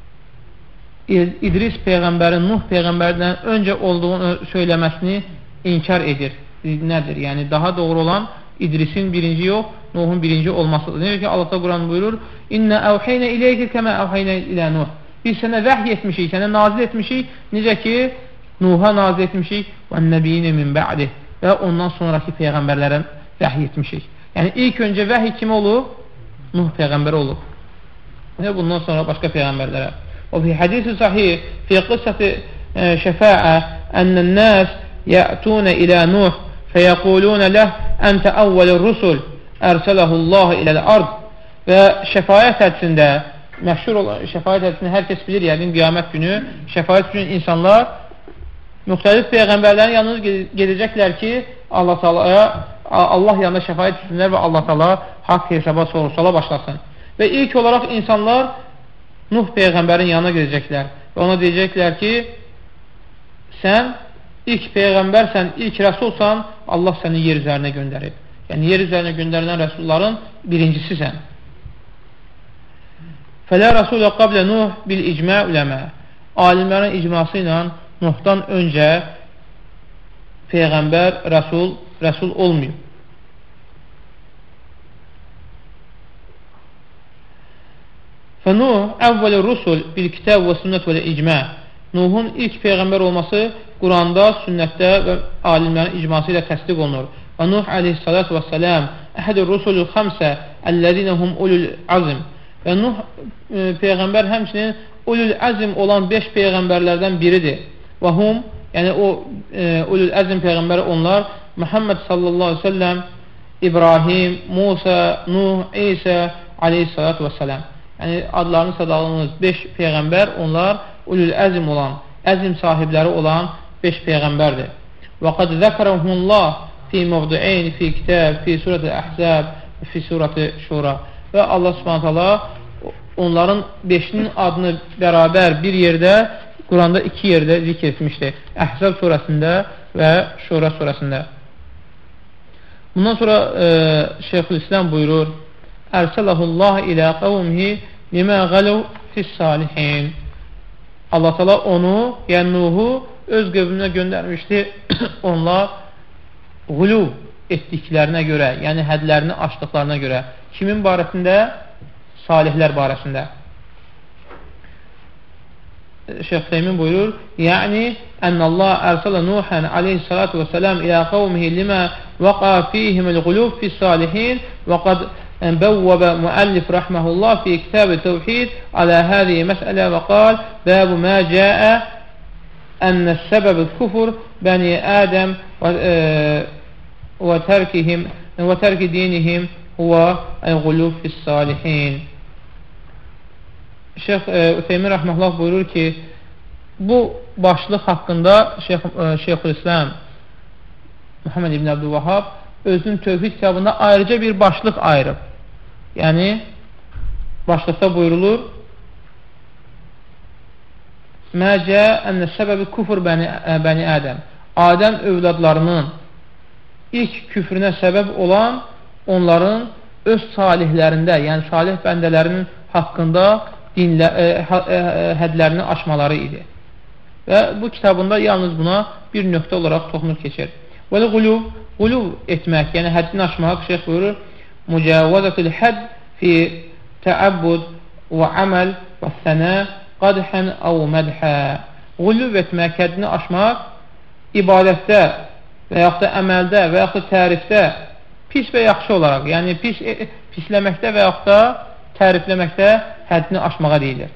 İdris Peyğəmbərin Nuh Peyğəmbərdən öncə olduğunu söyləməsini inkar edir. Nədir? Yəni, daha doğru olan İdrisin birinci yox, Nuhun birinci olmasıdır. Necə ki, Allah da Quran buyurur, İnnə əvxeynə iləyəkə kəmə əvxeynə ilə Nuh. Biz sənə vəhy etmişik, sənə nazil etmişik, necə ki, Nuh'a nazil etmişik və nəbiyinə min bə'dih və ondan sonraki Peyğəmbərlərə vəhy etmişik. Yəni, ilk öncə vəhy kimi olub? Nuh Peyğəmbəri olub. Və bundan sonra başqa Peyğəmbərlərə. وفي حديث صحيح في قصة شفاعة أن الناس يأتون إلى نوح فيقولون له أنت أول الرسل أرسله الله إلى الأرض. Və şəfayət hədisində, məşhur olan şəfayət hədisini hər kəs bilir, yəni qiyamət günü şəfayət üçün insanlar müxtəlif Peyğəmbərlərin yanına gedəcəklər ki, Allah Taala'ya, Allah yanında şəfayət etsinlər və Allah Taala haqq hesaba sorğu-suala başlasın. Və ilk olaraq insanlar Nuh Peyğəmbərin yanına gedəcəklər və ona deyəcəklər ki, sən ilk Peyğəmbərsən, ilk rəsulsan, Allah səni yer üzərinə göndərib. Yəni, yer üzərinə göndərilən rəsulların birincisisən. Fələ rəsulə qablə Nuh bil icmə uləmə. Alimlərin icması ilə Nuhdan öncə Peyğəmbər, rəsul, rəsul olmayıb. فَنُوح əvvəl rusul bil-kitab və sünnət və icmə. Nuhun ilk Peyğəmbər olması Quranda, sünnətdə və alimlərin icması ilə təsdiq olunur. Və Nuh aleyhissalatu və səlam əhəd-i rusulü xəmsə əlləzinəhum ulul azm. Və Nuh e, Peyğəmbər həmçinin ulul azm olan beş Peyğəmbərlərdən biridir. Və hum, yəni o e, ulul azm Peyğəmbəri onlar Muhammed sallallahu aleyhi ve sellem, İbrahim, Musa, Nuh, İsa aleyhissalatu və səlam. Yəni, adlarını sadalığınız beş Peyğəmbər, onlar ulul əzm olan, əzm sahibləri olan beş Peyğəmbərdir. Və qad zəkərəhumullah fi mövdu'in, fi kitab, fi surəti Əhzəb, fi surəti Şura. Və Allah subhanət hala onların beşinin adını bərabər bir yerdə, Quranda iki yerdə zikr etmişdir. Əhzəb surəsində və Şura surəsində. Bundan sonra e, Şeyxülislam buyurur, Ərsələhullah ilə qavmihi limə qalu fis-salihin. Allah Teala onu, yəni Nuhu öz qövmünə göndərmişdi. Onlar qulu etdiklərinə görə, yəni hədlərini açdıqlarına görə. Kimin barəsində? Salihlər barəsində. Şeyx Teymin buyurur, yəni ennallah ərsələ Nuhan aleyhissalatu və səlam ilə qavmihi limə vaqa fihimil qulub fis-salihin və qad بوب مؤلف رحمه الله في كتاب التوحيد على هذه مسألة وقال باب ما جاء أن السبب الكفر بني آدم وتركهم وترك دينهم هو الغلو في الصالحين. Şeyx Ütheymin Rəhməllah buyurur ki, bu başlıq haqqında Şeyx, Şeyxülislam Muhammed ibn Abdülvahhab özünün tövhid kitabında ayrıca bir başlıq ayırıb. Yəni, başlıqda buyurulur, Məcə ənə səbəbi küfür bəni, bəni Ədəm. Adəm övladlarının ilk küfrünə səbəb olan onların öz salihlərində, yəni salih bəndələrinin haqqında dinlə, ə, ə, hədlərini aşmaları idi. Və bu kitabında yalnız buna bir nöqtə olaraq toxunur keçir. Və qulub, qulub etmək, yəni həddini aşmaq, şeyh buyurur, mücavazətul hədd fi təəbbud və əməl və sənə qadhən əv mədhə. Qulub etmək, həddini aşmaq, ibadətdə və yaxud da əməldə və yaxud da tərifdə pis və yaxşı olaraq, yəni pis, pisləməkdə və yaxud da tərifləməkdə həddini aşmağa deyilir.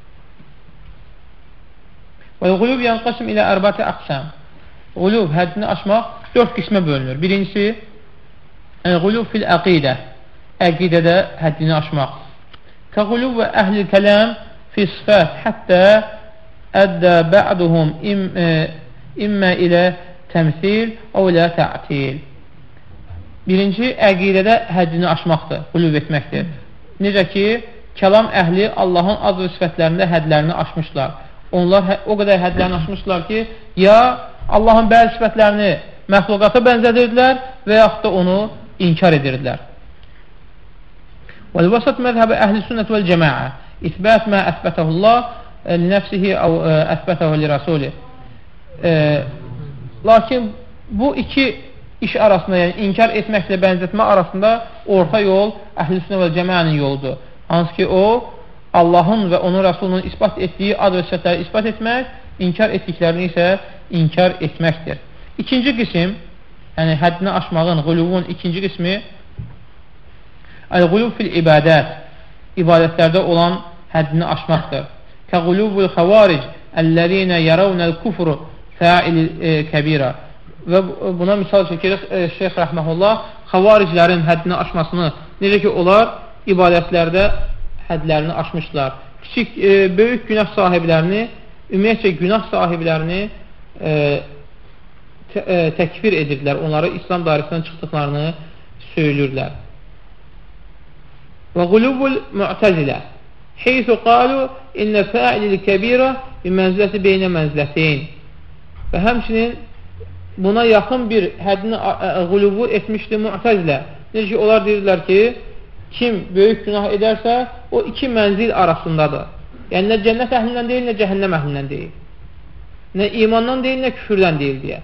Və-l-qulub yanqasim ilə ərbəti əqsəm. Qulub, həddini aşmaq dörd qismə bölünür. Birincisi, qulub fil-əqidə, əqidədə həddini aşmaq. Kə-qulub və əhl-i kələm fi sifət, həttə əddə bə'duhum im, e, immə ilə təmsil o ilə tə'til. Birinci, əqidədə həddini aşmaqdır, qulub etməkdir. Necə ki, kəlam əhli Allahın ad və sifətlərində hədlərini aşmışlar. Onlar o qədər hədlərini aşmışlar ki, ya Allahın bəzi sifətlərini məxluqata bənzədirdilər və yaxud da onu inkar edirdilər. وَالْوَسَطْ مَذْهَبَ أَهْلِ السُنَّةِ وَالْجَمَاعَةِ إِثْبَاتِ مَا أَثْبَتَهُ اللّٰهِ لِنَفْسِهِ أَوْ أَثْبَتَهُ لِرَسُولِهِ. Lakin bu iki iş arasında, yəni inkar etməklə bənzətmə arasında orta yol Əhl-i Sünnə və Cəmaənin yoludur. Hansı ki, o, Allahın və onun Rəsulunun ispat etdiyi ad və sifətləri ispat etmək, inkar etdiklərini isə inkar etməkdir. İkinci qism, yəni həddini aşmağın, qulubun ikinci qismi, əl-qulub fil ibadət, ibadətlərdə olan həddini aşmaqdır. Kə-qulubul xavaric, əllərinə yərəvnəl kufru fəil kəbirə. Və buna misal çəkirik, Şeyx Rəhməhullah xavariclərin həddini aşmasını, necə ki, onlar ibadətlərdə hədlərini aşmışlar. Kiçik, e, böyük günah sahiblərini, ümumiyyətcə günah sahiblərini e, tə, e, təkfir edirdilər. Onları İslam dairəsindən çıxdıqlarını söylürlər. Və qulubul mu'təzilə heysu qalu innə fəilil kəbirə bi mənziləti beynə mənziləteyn. Və həmçinin buna yaxın bir həddini qulubu etmişdi mu'təzilə. Necə ki, onlar deyirlər ki, kim böyük günah edərsə, o iki mənzil arasındadır. Yəni, nə cənnət əhlindən deyil, nə cəhənnəm əhlindən deyil. Nə imandan deyil, nə küfürdən deyil deyə.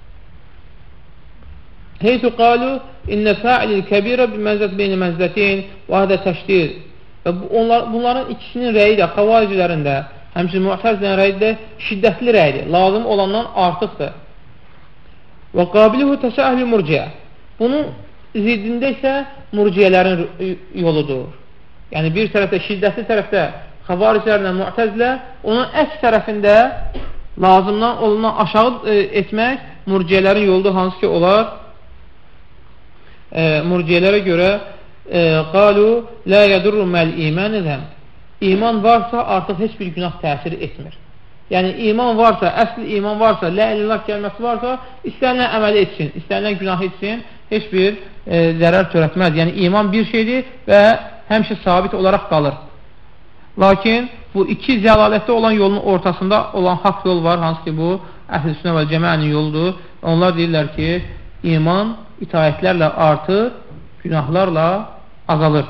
Heysu qalu, innə fəilil kəbirə bi mənzət beyni mənzlətin və hədə təşdir. Və onlar, bunların ikisinin rəyi də, xavaricilərin də, həmçinin mu'təzilən rəyi də şiddətli rəyidir. Lazım olandan artıqdır. Və qabilihu təsəhli murciə. Bunun ziddində isə murciyələrin yoludur. Yəni, bir tərəfdə, şiddətli tərəfdə xavaricilərlə mu'təzilə, onun əks tərəfində lazımdan olunan aşağı e, etmək murciyələrin yoludur, hansı ki, onlar e, murciyələrə görə qalu la yadurru məl iman edəm. İman varsa artıq heç bir günah təsir etmir. Yəni, iman varsa, əsl iman varsa, la illallah kəlməsi varsa, istənilən əməli etsin, istənilən günah etsin, heç bir e, zərər törətməz. Yəni, iman bir şeydir və həmişə sabit olaraq qalır. Lakin bu iki zəlalətdə olan yolun ortasında olan haqq yol var, hansı ki, bu Əhl-i Sünnə və Cəmaənin yoludur. Onlar deyirlər ki, iman itaətlərlə artır, günahlarla azalır.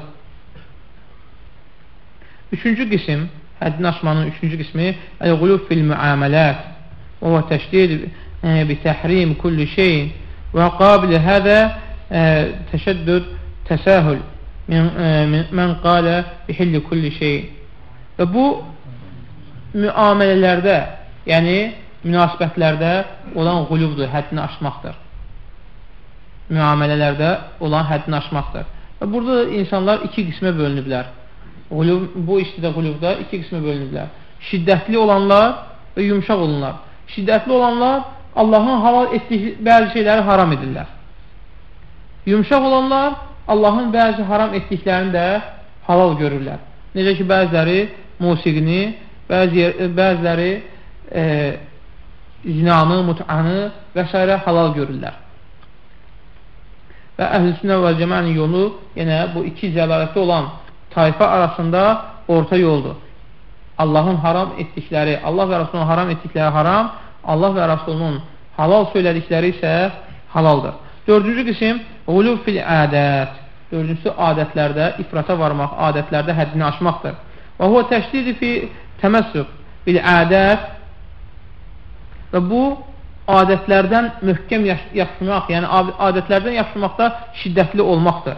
Üçüncü qism, həddini aşmanın üçüncü qismi əl-qulub fil müamələt və təşdid bi təhrim kulli şeyin və qabil hədə təşəddüd təsahül mən qalə bihilli kulli şeyin. Və bu müamilələrdə, yəni münasibətlərdə olan qulubdur, həddini aşmaqdır. Müamilələrdə olan həddini aşmaqdır. Və burada insanlar iki qismə bölünüblər. Qulub, bu işdə qulubda iki qismə bölünüblər. Şiddətli olanlar və yumşaq olanlar. Şiddətli olanlar Allahın halal etdiyi bəzi şeyləri haram edirlər. Yumşaq olanlar Allahın bəzi haram etdiklərini də halal görürlər. Necə ki, bəziləri musiqini, bəzi, bəziləri e, zinanı, mut'anı və s. halal görürlər. Və Əhl-i Sünnə və Cəmaənin yolu yenə bu iki zəlalətdə olan tayfa arasında orta yoldur. Allahın haram etdikləri, Allah və Rasulunun haram etdikləri haram, Allah və Rasulunun halal söylədikləri isə halaldır. Dördüncü qism, qulub fil ədət. Dördüncüsü, adətlərdə ifrata varmaq, adətlərdə həddini aşmaqdır. Və huvə təşdidi fi təməssüq bil ədət. Və bu, adətlərdən möhkəm yapışmaq, yəni adətlərdən yapışmaqda şiddətli olmaqdır.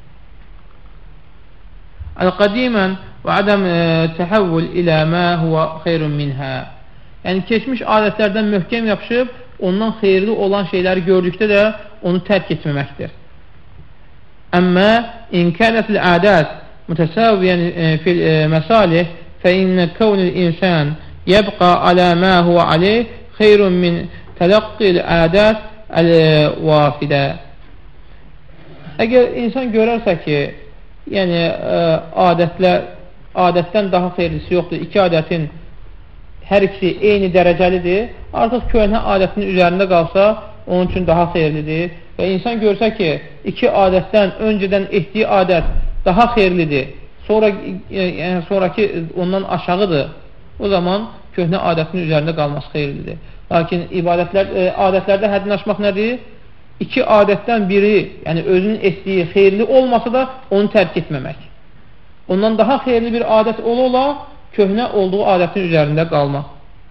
Əl-qədimən və ədəm təhəvvül ilə mə huvə xeyrun minhə. Yəni, keçmiş adətlərdən möhkəm yapışıb, ondan xeyirli olan şeyləri gördükdə də onu tərk etməməkdir. Əmmə, inkənətli ədət mütəsəviyyən fil məsalih fə innə kəvnil insan yəbqa alə mə huvə aleyh xeyrun min tələqqil ədət əl-vafidə. Əgər insan görərsə ki, yəni adətlər, adətdən daha xeyirlisi yoxdur, iki adətin hər ikisi eyni dərəcəlidir, artıq köhnə adətin üzərində qalsa, onun üçün daha xeyirlidir. Və insan görsə ki, iki adətdən öncədən etdiyi adət daha xeyirlidir, sonra, yəni, sonraki ondan aşağıdır, o zaman köhnə adətin üzərində qalması xeyirlidir. Lakin ibadətlər, e, adətlərdə həddini aşmaq nədir? İki adətdən biri, yəni özünün etdiyi xeyirli olmasa da onu tərk etməmək. Ondan daha xeyirli bir adət ola-ola köhnə olduğu adətin üzərində qalmaq.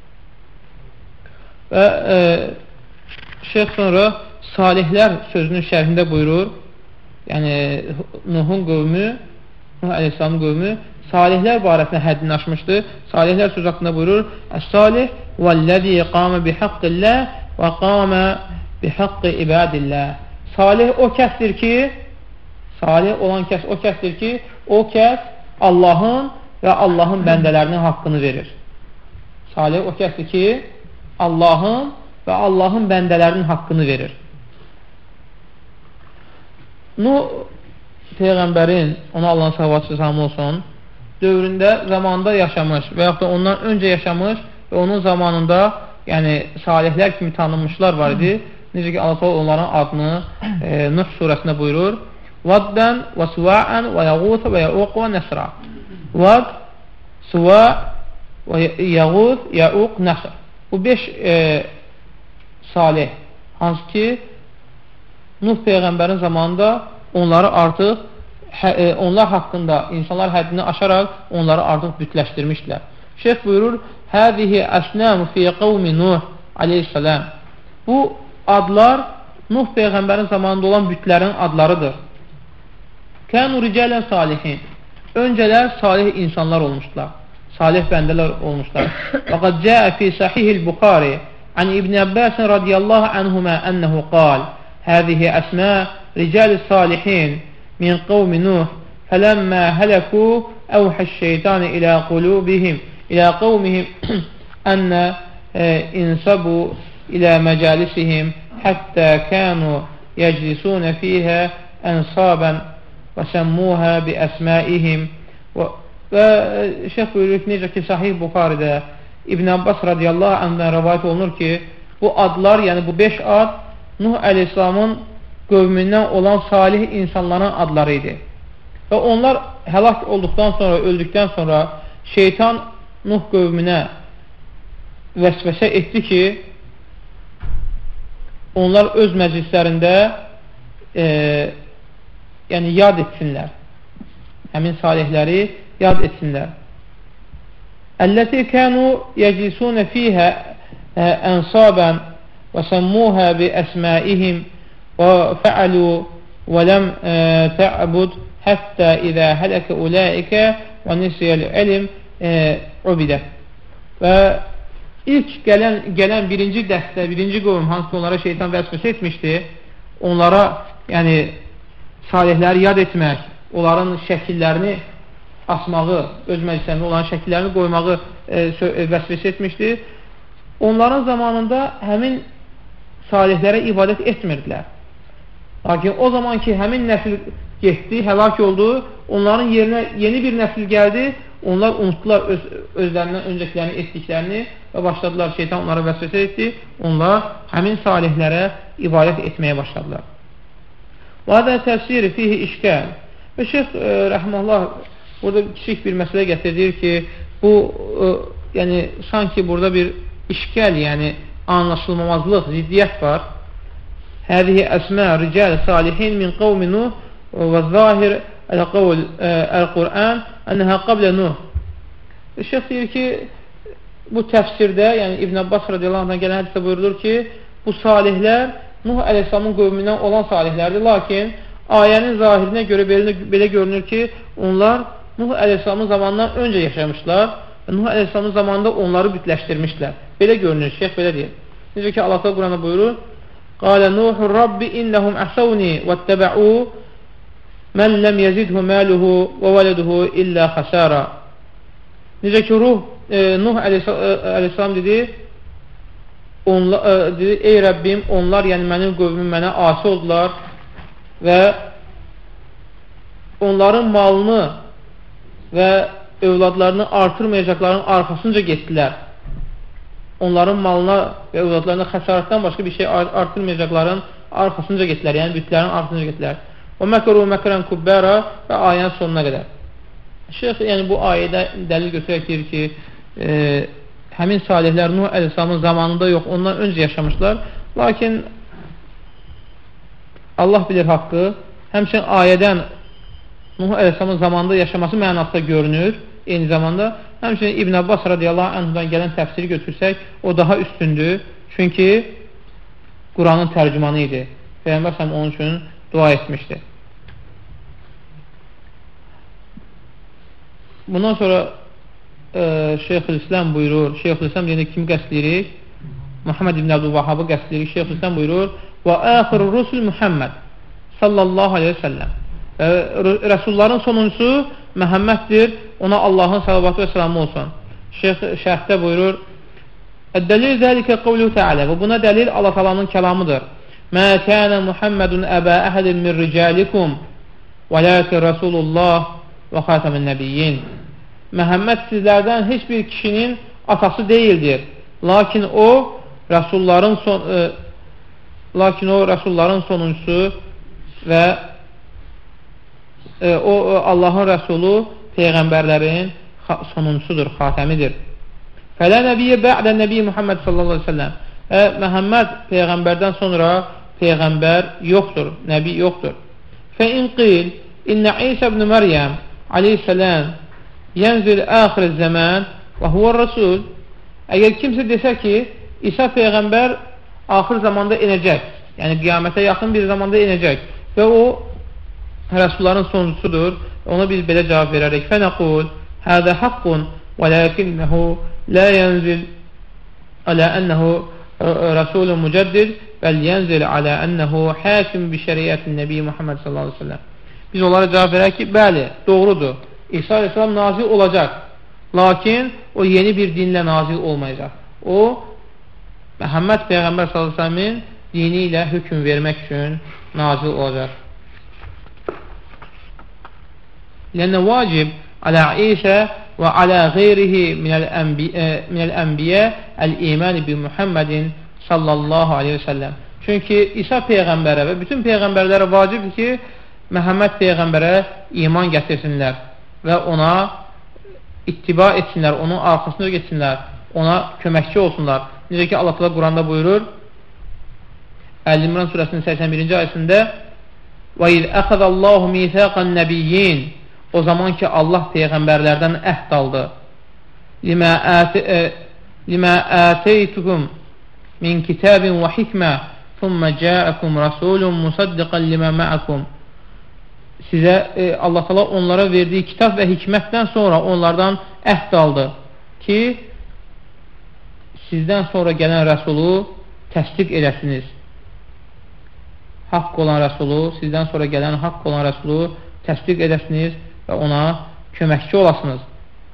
Və e, şeyh sonra salihlər sözünün şərhində buyurur, yəni Nuhun qövmü, Nuh əleyhissalamın qövmü salihlər barəsində həddini aşmışdır. Salihlər söz haqqında buyurur, Əs-salih vəl-ləzi qamə bihaqqilləh və qamə bihaqqi ibadilləh. Salih o kəsdir ki, salih olan kəs o kəsdir ki, o kəs Allahın və Allahın bəndələrinin haqqını verir. Salih o kəsdir ki, Allahın və Allahın bəndələrinin haqqını verir. Nuh Peyğəmbərin, ona Allahın salavatı salamı olsun, dövründə, zamanında yaşamış və yaxud da ondan öncə yaşamış və onun zamanında yəni salihlər kimi tanınmışlar var idi. Necə ki, Allah onların adını e, Nuh surəsində buyurur. Vaddən və suva'ən və yağut və ya'uq və nəsra. Vad, suva və yağut, ya'uq, nəsr. Bu beş e, salih, hansı ki Nuh Peyğəmbərin zamanında onları artıq hə, e, onlar haqqında insanlar həddini aşaraq onları artıq bütləşdirmişdilər. Şeyh buyurur, Həzihi əsnəmu fi qavmi Nuh aleyhissalam. Bu adlar Nuh Peyğəmbərin zamanında olan bütlərin adlarıdır. Kənu ricələn salihin. Öncələr salih insanlar olmuşlar. Salih bəndələr olmuşlar. Fəqad cəə fi sahihil Buxari an İbn Abbasin radiyallahu anhuma ənəhu qal Həzihi əsmə ricəl salihin min qavmi Nuh fələmmə hələku əvhəş şeytanı ilə qulubihim ilə qavmihim ənə insabu ilə məcalisihim həttə kənu yəclisunə fiyhə ənsabən və səmmuhə bi əsməihim və şeyh buyurur ki, necə ki Sahih Buxaridə İbn Abbas radiyallahu anhdan rəvayət olunur ki, bu adlar, yəni bu beş ad Nuh əleyhissalamın qövmündən olan salih insanların adları idi. Və onlar həlak olduqdan sonra, öldükdən sonra şeytan Nuh qövmünə vəsvəsə etdi ki, onlar öz məclislərində e, yəni yad etsinlər. Həmin salihləri yad etsinlər. Əlləti kənu yəclisunə fiyhə ənsabən və səmmuhə bi əsməihim və fəalu və ləm tə'bud həttə izə hələkə uləikə və nisiyəl ilim ubidə. Və ilk gələn, gələn birinci dəstə, birinci qovum, hansı ki onlara şeytan vəsvəsə etmişdi, onlara yəni salihləri yad etmək, onların şəkillərini asmağı, öz məclislərində olan şəkillərini qoymağı e, vəsvəsə etmişdi. Onların zamanında həmin salihlərə ibadət etmirdilər. Lakin o zaman ki, həmin nəsil getdi, həlak oldu, onların yerinə yeni bir nəsil gəldi, onlar unutdular öz, özlərindən öncəkilərini etdiklərini və başladılar, şeytan onlara vəsvəsə etdi, onlar həmin salihlərə ibadət etməyə başladılar. Və adə təfsiri fihi işkəl. Və şeyh e, rəhməllah burada kiçik bir məsələ gətirir ki, bu e, yəni sanki burada bir işkəl, yəni anlaşılmamazlıq, ziddiyyət var. Həzihi əsmə ricəl salihin min qavmi Nuh və zahir əl-Qur'an ənəhə qablə Nuh. Şeyh deyir ki, bu təfsirdə, yəni İbn Abbas radiyallahu anh'a gələn hədisdə buyurulur ki, bu salihlər Nuh əleyhissalamın qövmündən olan salihlərdir. Lakin ayənin zahirinə görə belə, belə görünür ki, onlar Nuh əleyhissalamın zamanından öncə yaşamışlar və Nuh əleyhissalamın zamanında onları bütləşdirmişlər. Belə görünür, şeyh belə deyir. Necə ki, Allah Qur'anda buyurur, Qalə Nuhur Rabbi innəhum əhsəvni və təbə'u mən ləm yəzidhu məluhu və vələduhu illə xəsara. Necə ki, Ruh, e, Nuh əleyhissalam dedi, onla, e, dedi, ey Rəbbim, onlar, yəni mənim qövmüm mənə asi oldular və onların malını və övladlarını artırmayacaqların arxasınca getdilər. Onların malına və övladlarına xəsarətdən başqa bir şey artırmayacaqların arxasınca getdilər, yəni bütlərin arxasınca getdilər. O məkəru məkərən kubbəra və ayənin sonuna qədər. Şeyx yəni bu ayədə dəlil götürək deyir ki, e, həmin salihlər Nuh əleyhissalamın zamanında yox, ondan öncə yaşamışlar. Lakin Allah bilir haqqı, həmçinin ayədən Nuh əleyhissalamın zamanında yaşaması mənasında görünür. Eyni zamanda həmçinin İbn Abbas radiyallahu anhudan gələn təfsiri götürsək, o daha üstündür. Çünki Quranın tərcümanı idi. Peyğəmbər səhəm onun üçün dua etmişdi. Bundan sonra e, Şeyxülislam buyurur, Şeyxülislam deyəndə kim qəsdirik? Muhammed ibn Abdülvahabı qəsdirik. Şeyxülislam buyurur, və əxir Rusul Muhammed sallallahu aleyhi ve sellem. E, Rəsulların sonuncusu Məhəmməddir, ona Allahın salavatı və səlamı olsun. Şeyx şərhdə buyurur, Əd-dəlil zəlikə qavluhu təalə və buna dəlil Allah Taala'nın kəlamıdır. Mə kənə Muhammedun əbə əhədin min ricalikum və ləkin Rasulullah və xatəmin nəbiyyin. Məhəmməd sizlərdən heç bir kişinin atası deyildir. Lakin o Rəsulların son, e, lakin o Rəsulların sonuncusu və e, o Allahın Rəsulu peyğəmbərlərin sonuncusudur, xatəmidir. Fələ nəbiyyə bə'də nəbiyyə Muhammed sallallahu aleyhi ve sellem. E, Məhəmməd peyğəmbərdən sonra peyğəmbər yoxdur, nəbi yoxdur. Fə in qil İnnə İsa ibn Məryəm aleyhissalam yənzil əxir zəmən və huvə rəsul. Əgər kimsə desə ki, İsa peyğəmbər axır zamanda inəcək, yəni qiyamətə yaxın bir zamanda inəcək və o rəsulların sonuncusudur, ona biz belə cavab verərək fənəqul hədə haqqun və ləkinnəhu lə yənzil alə ənəhu rəsulun mücəddid bəl yənzil alə ənəhu həkim bi şəriyyətin nəbi Muhammed sallallahu aleyhi ve sellem. Biz onlara cavab verək ki, bəli, doğrudur. İsa aleyhissalam nazil olacaq. Lakin o yeni bir dinlə nazil olmayacaq. O, Məhəmməd Peyğəmbər sallallahu aleyhi ve sellemin dini ilə hökm vermək üçün nazil olacaq. Lənə vacib alə İsa və alə qeyrihi minəl ənbiyə əl-imani bi Muhammedin sallallahu aleyhi ve sellem. Çünki İsa Peyğəmbərə və bütün Peyğəmbərlərə vacibdir ki, Məhəmməd Peyğəmbərə iman gətirsinlər və ona ittiba etsinlər, onun arxasında getsinlər, ona köməkçi olsunlar. Necə ki, Allah Teala Quranda buyurur, Əl-İmran surəsinin səksən birinci ayəsində وَإِذْ أَخَذَ اللّٰهُ مِيثَاقَ النَّبِيِّينَ O zaman ki, Allah Peyğəmbərlərdən əhd aldı. لِمَا آتَيْتُكُمْ مِنْ كِتَابٍ وَحِكْمَةٍ ثُمَّ جَاءَكُمْ رَسُولٌ مُصَدِّقًا لِمَا مَعَكُمْ Sizə e, Allah Teala onlara verdiyi kitab və hikmətdən sonra onlardan əhd aldı ki, sizdən sonra gələn rəsulu təsdiq edəsiniz. Haqq olan rəsulu, sizdən sonra gələn haqq olan rəsulu təsdiq edəsiniz və ona köməkçi olasınız.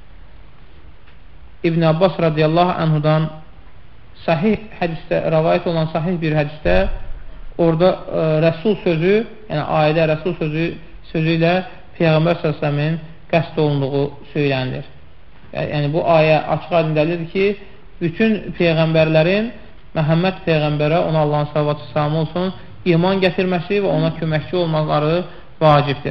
İbn Abbas radiyallahu anhudan sahih hədisdə, rəvayət olan sahih bir hədisdə orada e, rəsul sözü, yəni ayədə rəsul sözü sözü ilə Peyğəmbər sallallahu əleyhi və səlləmin qəsd olunduğu söylənilir. Yəni bu ayə açıq aydın dəlildir ki, bütün Peyğəmbərlərin Məhəmməd Peyğəmbərə, ona Allahın salavatı səlamı olsun, iman gətirməsi və ona köməkçi olmaları vacibdir.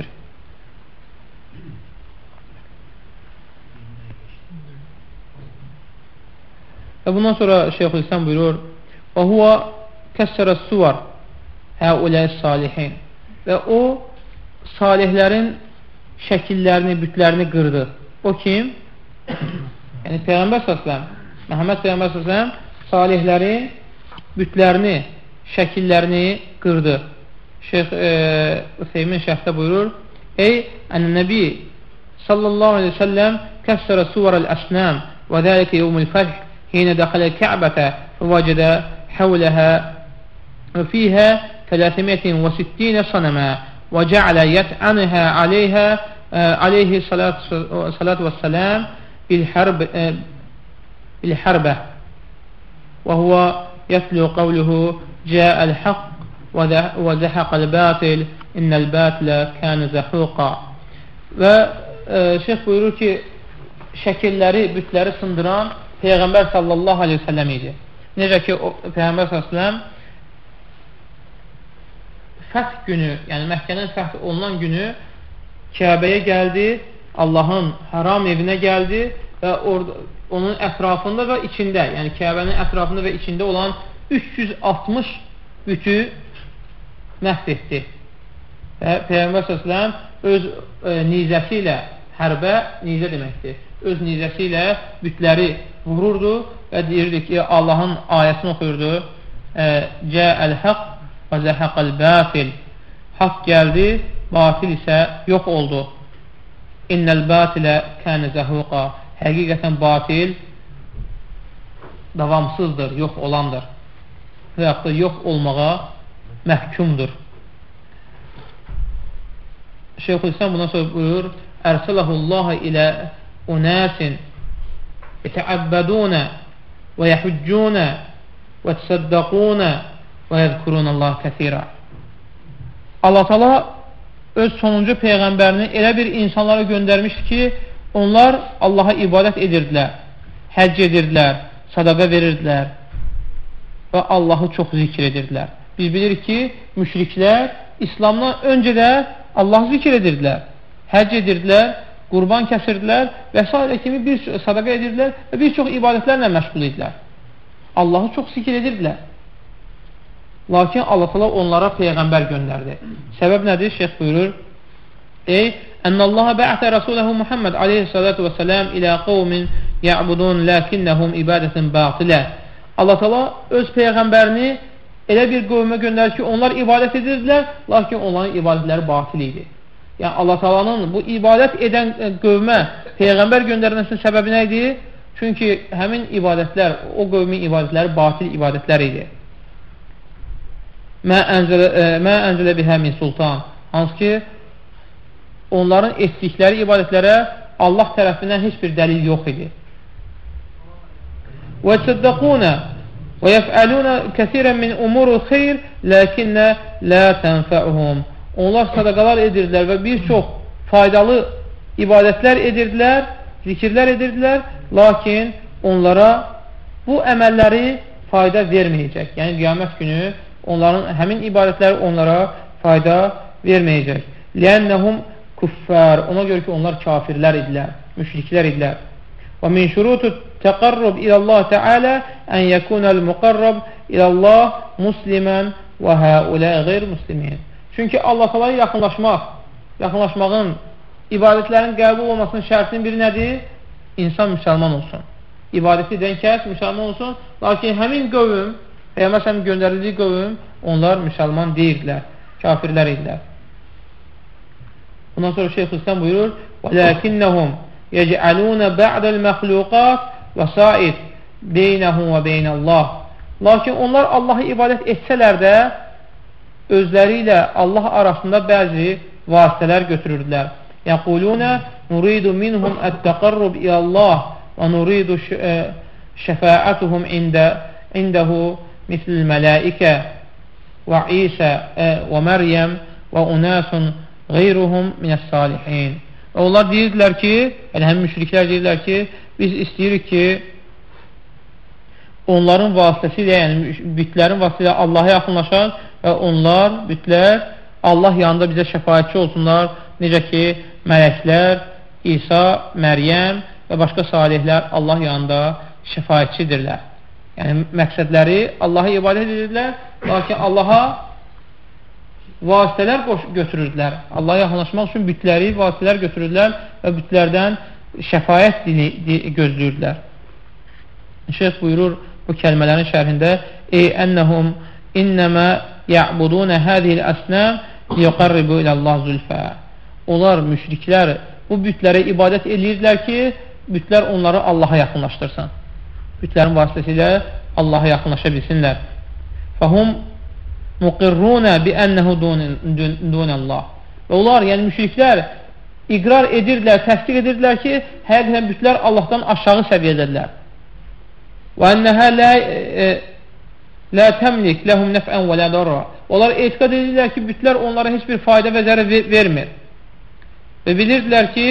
Və bundan sonra Şeyxülislam buyurur, və huvə kəssərə suvar həuləyə salihin və o salihlərin şəkillərini, bütlərini qırdı. O kim? Yəni Peyğəmbər sallallahu əleyhi və səlləm, Məhəmməd Peyğəmbər sallallahu əleyhi və səlləm salihləri bütlərini, şəkillərini qırdı. Şeyx Üseymin şərhdə buyurur: Ey ən-Nəbi sallallahu aleyhi ve sellem kəssərə suvarəl əsnəm və dəlikə yevmül fəth hinə dəxələ kə'bətə vəcədə həvləhə və fiyhə tələtimətin və sittinə sanəmə və cəalə yət'ənəhə aleyhə aleyhi salatu və sələm bilhərbə və huvə yətlu qavluhu cəəl haqq və zəhəqəl bətil innəl bətilə kənə zəhuqa. Və e, şeyh buyurur ki, şəkilləri, bütləri sındıran Peyğəmbər sallallahu aleyhi ve sellem idi. Necə ki, o, Peyğəmbər sallallahu aleyhi ve sellem fəth günü, yəni Məkkənin fəth olunan günü Kəbəyə gəldi, Allahın haram evinə gəldi və orada, onun ətrafında və içində, yəni Kəbənin ətrafında və içində olan üç yüz altmış bütü məhv etdi. Və Peyğəmbər sallallahu aleyhi ve sellem öz e, nizəsi ilə, hərbə nizə deməkdir, öz nizəsi ilə bütləri vururdu və deyirdi ki, Allahın ayəsini oxuyurdu: Cəəl haqq və zəhəqəl bətil. Haqq gəldi, batil isə yox oldu. İnnəl bətilə kənə zəhuqa. Həqiqətən batil davamsızdır, yox olandır və yaxud da yox olmağa məhkumdur. Şeyxülislam bundan sonra buyurur: Ərsələhullaha ilə unəsin yətəəbbədunə və yəhüccunə və təsəddəqunə və yəzkurunallah kəsirə. Allah Teala öz sonuncu Peyğəmbərini elə bir insanlara göndərmişdir ki, onlar Allaha ibadət edirdilər, həcc edirdilər, sadaqa verirdilər və Allahı çox zikr edirdilər. Biz bilirik ki, müşriklər İslamdan öncə də Allahı zikr edirdilər, həcc edirdilər, qurban kəsirdilər və s. kimi bir sadaqa edirdilər və bir çox ibadətlərlə məşğul edilər. Allahı çox zikr edirdilər. Lakin Allah təala onlara Peyğəmbər göndərdi. Səbəb nədir? Şeyx buyurur: Ey, ənnəllaha bə'ətə rəsuləhu Muhammed aleyhissalatu və sələm ilə qovmin ya'budun lakinnəhum ibadətin batilə. Allah təala öz Peyğəmbərini elə bir qövmə göndərir ki, onlar ibadət edirdilər, lakin onların ibadətləri batil idi. Yəni Allah Taala'nın bu ibadət edən qövmə Peyğəmbər göndərməsinin səbəbi nə idi? Çünki həmin ibadətlər, o qövmin ibadətləri batil ibadətlər idi. Mə ənzələ bihə min sultan. Hansı ki, onların etdikləri ibadətlərə Allah tərəfindən heç bir dəlil yox idi. Və səddəqunə və yəfəlunə kəsirən min umurul xeyr ləkinnə lə tənfəuhum. Onlar sadaqalar edirdilər və bir çox faydalı ibadətlər edirdilər, zikirlər edirdilər, lakin onlara bu əməlləri fayda verməyəcək. Yəni qiyamət günü onların həmin ibadətləri onlara fayda verməyəcək. Lənnəhum kuffar. Ona görə ki, onlar kafirlər idilər, müşriklər idilər. Və min şurutu təqarrub ilallah Teala ən yəkunəl müqarrab ilallah muslimən və həulə qeyr muslimin. Çünki Allah Taala'ya yaxınlaşmaq, yaxınlaşmağın, ibadətlərin qəbul olmasının şərtinin biri nədir? İnsan müsəlman olsun. İbadət edən kəs müsəlman olsun. Lakin həmin qövm, Peyğəmbər səmin göndərildiyi qövm, onlar müsəlman deyildilər, kafirlər idilər. Bundan sonra Şeyxülislam buyurur: وَلَكِنَّهُمْ يَجْعَلُونَ بَعْدَ الْمَخْلُوقَاتِ وَسَائِدْ بَيْنَهُمْ وَبَيْنَ اللّٰهِ. Lakin onlar Allah'a ibadət etsələr də özləri ilə Allah arasında bəzi vasitələr götürürdülər. يَقُولُونَ نُرِيدُ مِنْهُمْ التَّقَرُّبِ إِلَى اللّٰهِ وَنُرِيدُ شَفَاعَتُهُمْ عِنْدَهُ مِثْلِ الْمَلَائِكَةِ وَعِيسَى وَمَرْيَمْ وَأُنَاسٌ غَيْرُهُمْ مِنَ الصَّالِحِينَ. Onlar deyirdilər ki, yəni həm müşriklər deyirdilər ki, biz istəyirik ki, onların vasitəsilə, yəni bütlərin vasitəsilə Allah'a yaxınlaşar və onlar, bütlər, Allah yanında bizə şəfaətçi olsunlar. Necə ki, mələklər, İsa, Məryəm və başqa salihlər Allah yanında şəfaətçidirlər. Yəni, məqsədləri Allah'a ibadət edirlər, lakin Allah'a vasitələr götürürdülər. Allah'a yaxınlaşmaq üçün bütləri, vasitələr götürürdülər və bütlərdən şəfaət dini gözləyirdilər. Şeyx buyurur bu kəlmələrin şərhində: ey ennəhum innəmə ya'budunə hədihil əsnəm liyuqarribu iləllah zülfə. Onlar, müşriklər, bu bütlərə ibadət edirdilər ki, bütlər onları Allaha yaxınlaşdırsın. Bütlərin vasitəsilə Allaha yaxınlaşa bilsinlər. Fəhum muqirrunə biənnəhu dunəllah. Və onlar, yəni müşriklər iqrar edirdilər, təsdiq edirdilər ki, həqiqətən bütlər Allahdan aşağı səviyyədədirlər. Və ennəhə lə, e, lə təmlik ləhum nəfən və lə darra. Onlar etiqad edirlər ki, bütlər onlara heç bir fayda və zərər vermir. Və bilirdilər ki,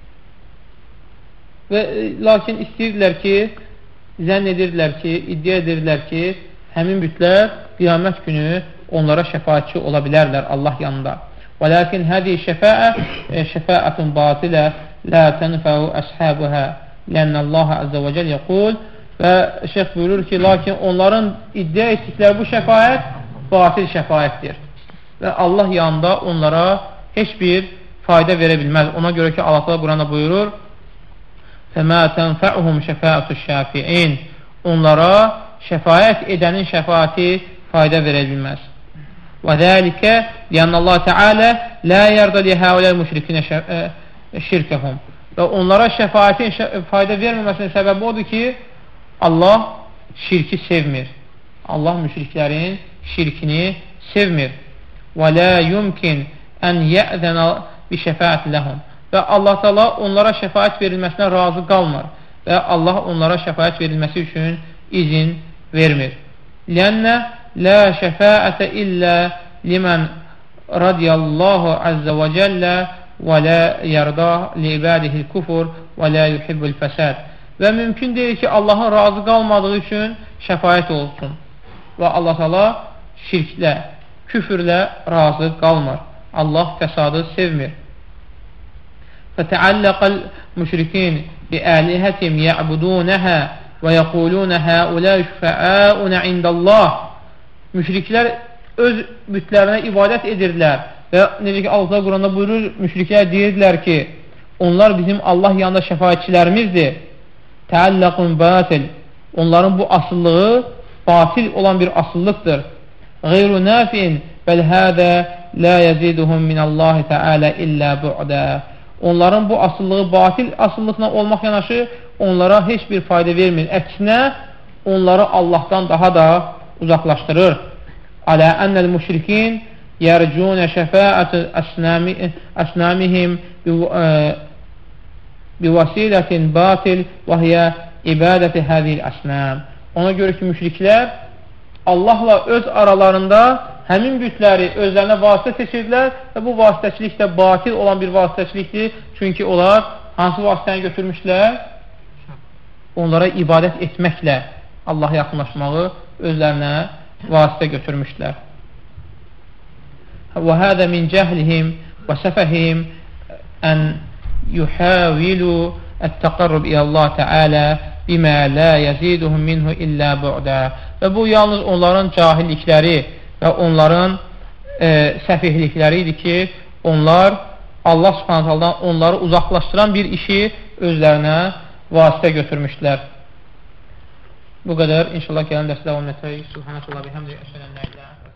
və, lakin istəyirdilər ki, zənn edirdilər ki, iddia edirdilər ki, həmin bütlər qiyamət günü onlara şəfaatçı ola bilərlər Allah yanında. Və lakin hədi şəfəə şəfəətun batilə lə tənfəu əshəbuhə lənnəllaha əzzə və cəl yəqul. Və şeyx buyurur ki, lakin onların iddia etdikləri bu şəfaət batil şəfaətdir. Və Allah yanında onlara heç bir fayda verə bilməz. Ona görə ki, Allah Quranda buyurur, فَمَا تَنْفَعُهُمْ شَفَاءَةُ الشَّافِعِينَ. Onlara şəfaət edənin şəfaəti fayda verə bilməz. وَذَٰلِكَ لِيَنَّ اللّٰهِ تَعَالَى لَا يَرْضَ لِهَاوَلَى الْمُشْرِكِينَ شِرْكَهُمْ. Və onlara şəfaətin fayda verməməsinin səbəbi odur ki, Allah şirki sevmir. Allah müşriklərin şirkini sevmir. وَلَا يُمْكِنْ أَنْ يَأْذَنَ بِشَفَاءَةِ لَهُمْ. Və Allah Teala onlara şəfaət verilməsinə razı qalmır. Və Allah onlara şəfaət verilməsi üçün izin vermir. Lənnə لا شفاعة إلا لمن رضي الله عز وجل ولا يرضى لعباده الكفر ولا يحب الفساد. Və mümkün deyil ki, Allahın razı qalmadığı üçün şəfaət olsun. Və Allah Teala şirklə, küfürlə razı qalmır. Allah fəsadı sevmir. فَتَعَلَّقَ الْمُشْرِكِينَ بِآلِهَتِهِمْ يَعْبُدُونَهَا وَيَقُولُونَ هَؤُلَاءِ شُفَعَاؤُنَا عِندَ اللّٰهِ. Müşriklər öz bütlərinə ibadət edirdilər və necə ki, Allah Quranda buyurur, müşriklər deyirdilər ki, onlar bizim Allah yanında şəfaətçilərimizdir. Təəlləqun batil. Onların bu asıllığı batil olan bir asıllıqdır. Qeyru nafi'in bəl hədə la yeziduhum minallahi təalə illə bu'də. Onların bu asıllığı batil asıllıqla olmaq yanaşı onlara heç bir fayda vermir. Əksinə, onları Allahdan daha da uzaqlaşdırır. Alə ənəl müşrikin yərcunə şəfəətü əsnamihim bivasilətin batil və hiyə ibadəti həzil əsnam. Ona görə ki, müşriklər Allahla öz aralarında həmin bütləri özlərinə vasitə seçirdilər və bu vasitəçilik də batil olan bir vasitəçilikdir. Çünki onlar hansı vasitəni götürmüşlər? Onlara ibadət etməklə Allaha yaxınlaşmağı özlərinə vasitə götürmüşlər. Və hədə min cəhlihim və səfəhihim ən yuhavilu ət-təqarrub ilallah Teala bimə la yeziduhum minhu illə bu'də. Və bu yalnız onların cahillikləri və onların e, səfihlikləri idi ki, onlar Allah Subhanahu onları uzaqlaşdıran bir işi özlərinə vasitə götürmüşlər. Bu qədər. İnşallah gələn dərsdə davam edəcək. Subhanallah, bihamdihi, əşhədən la ilahe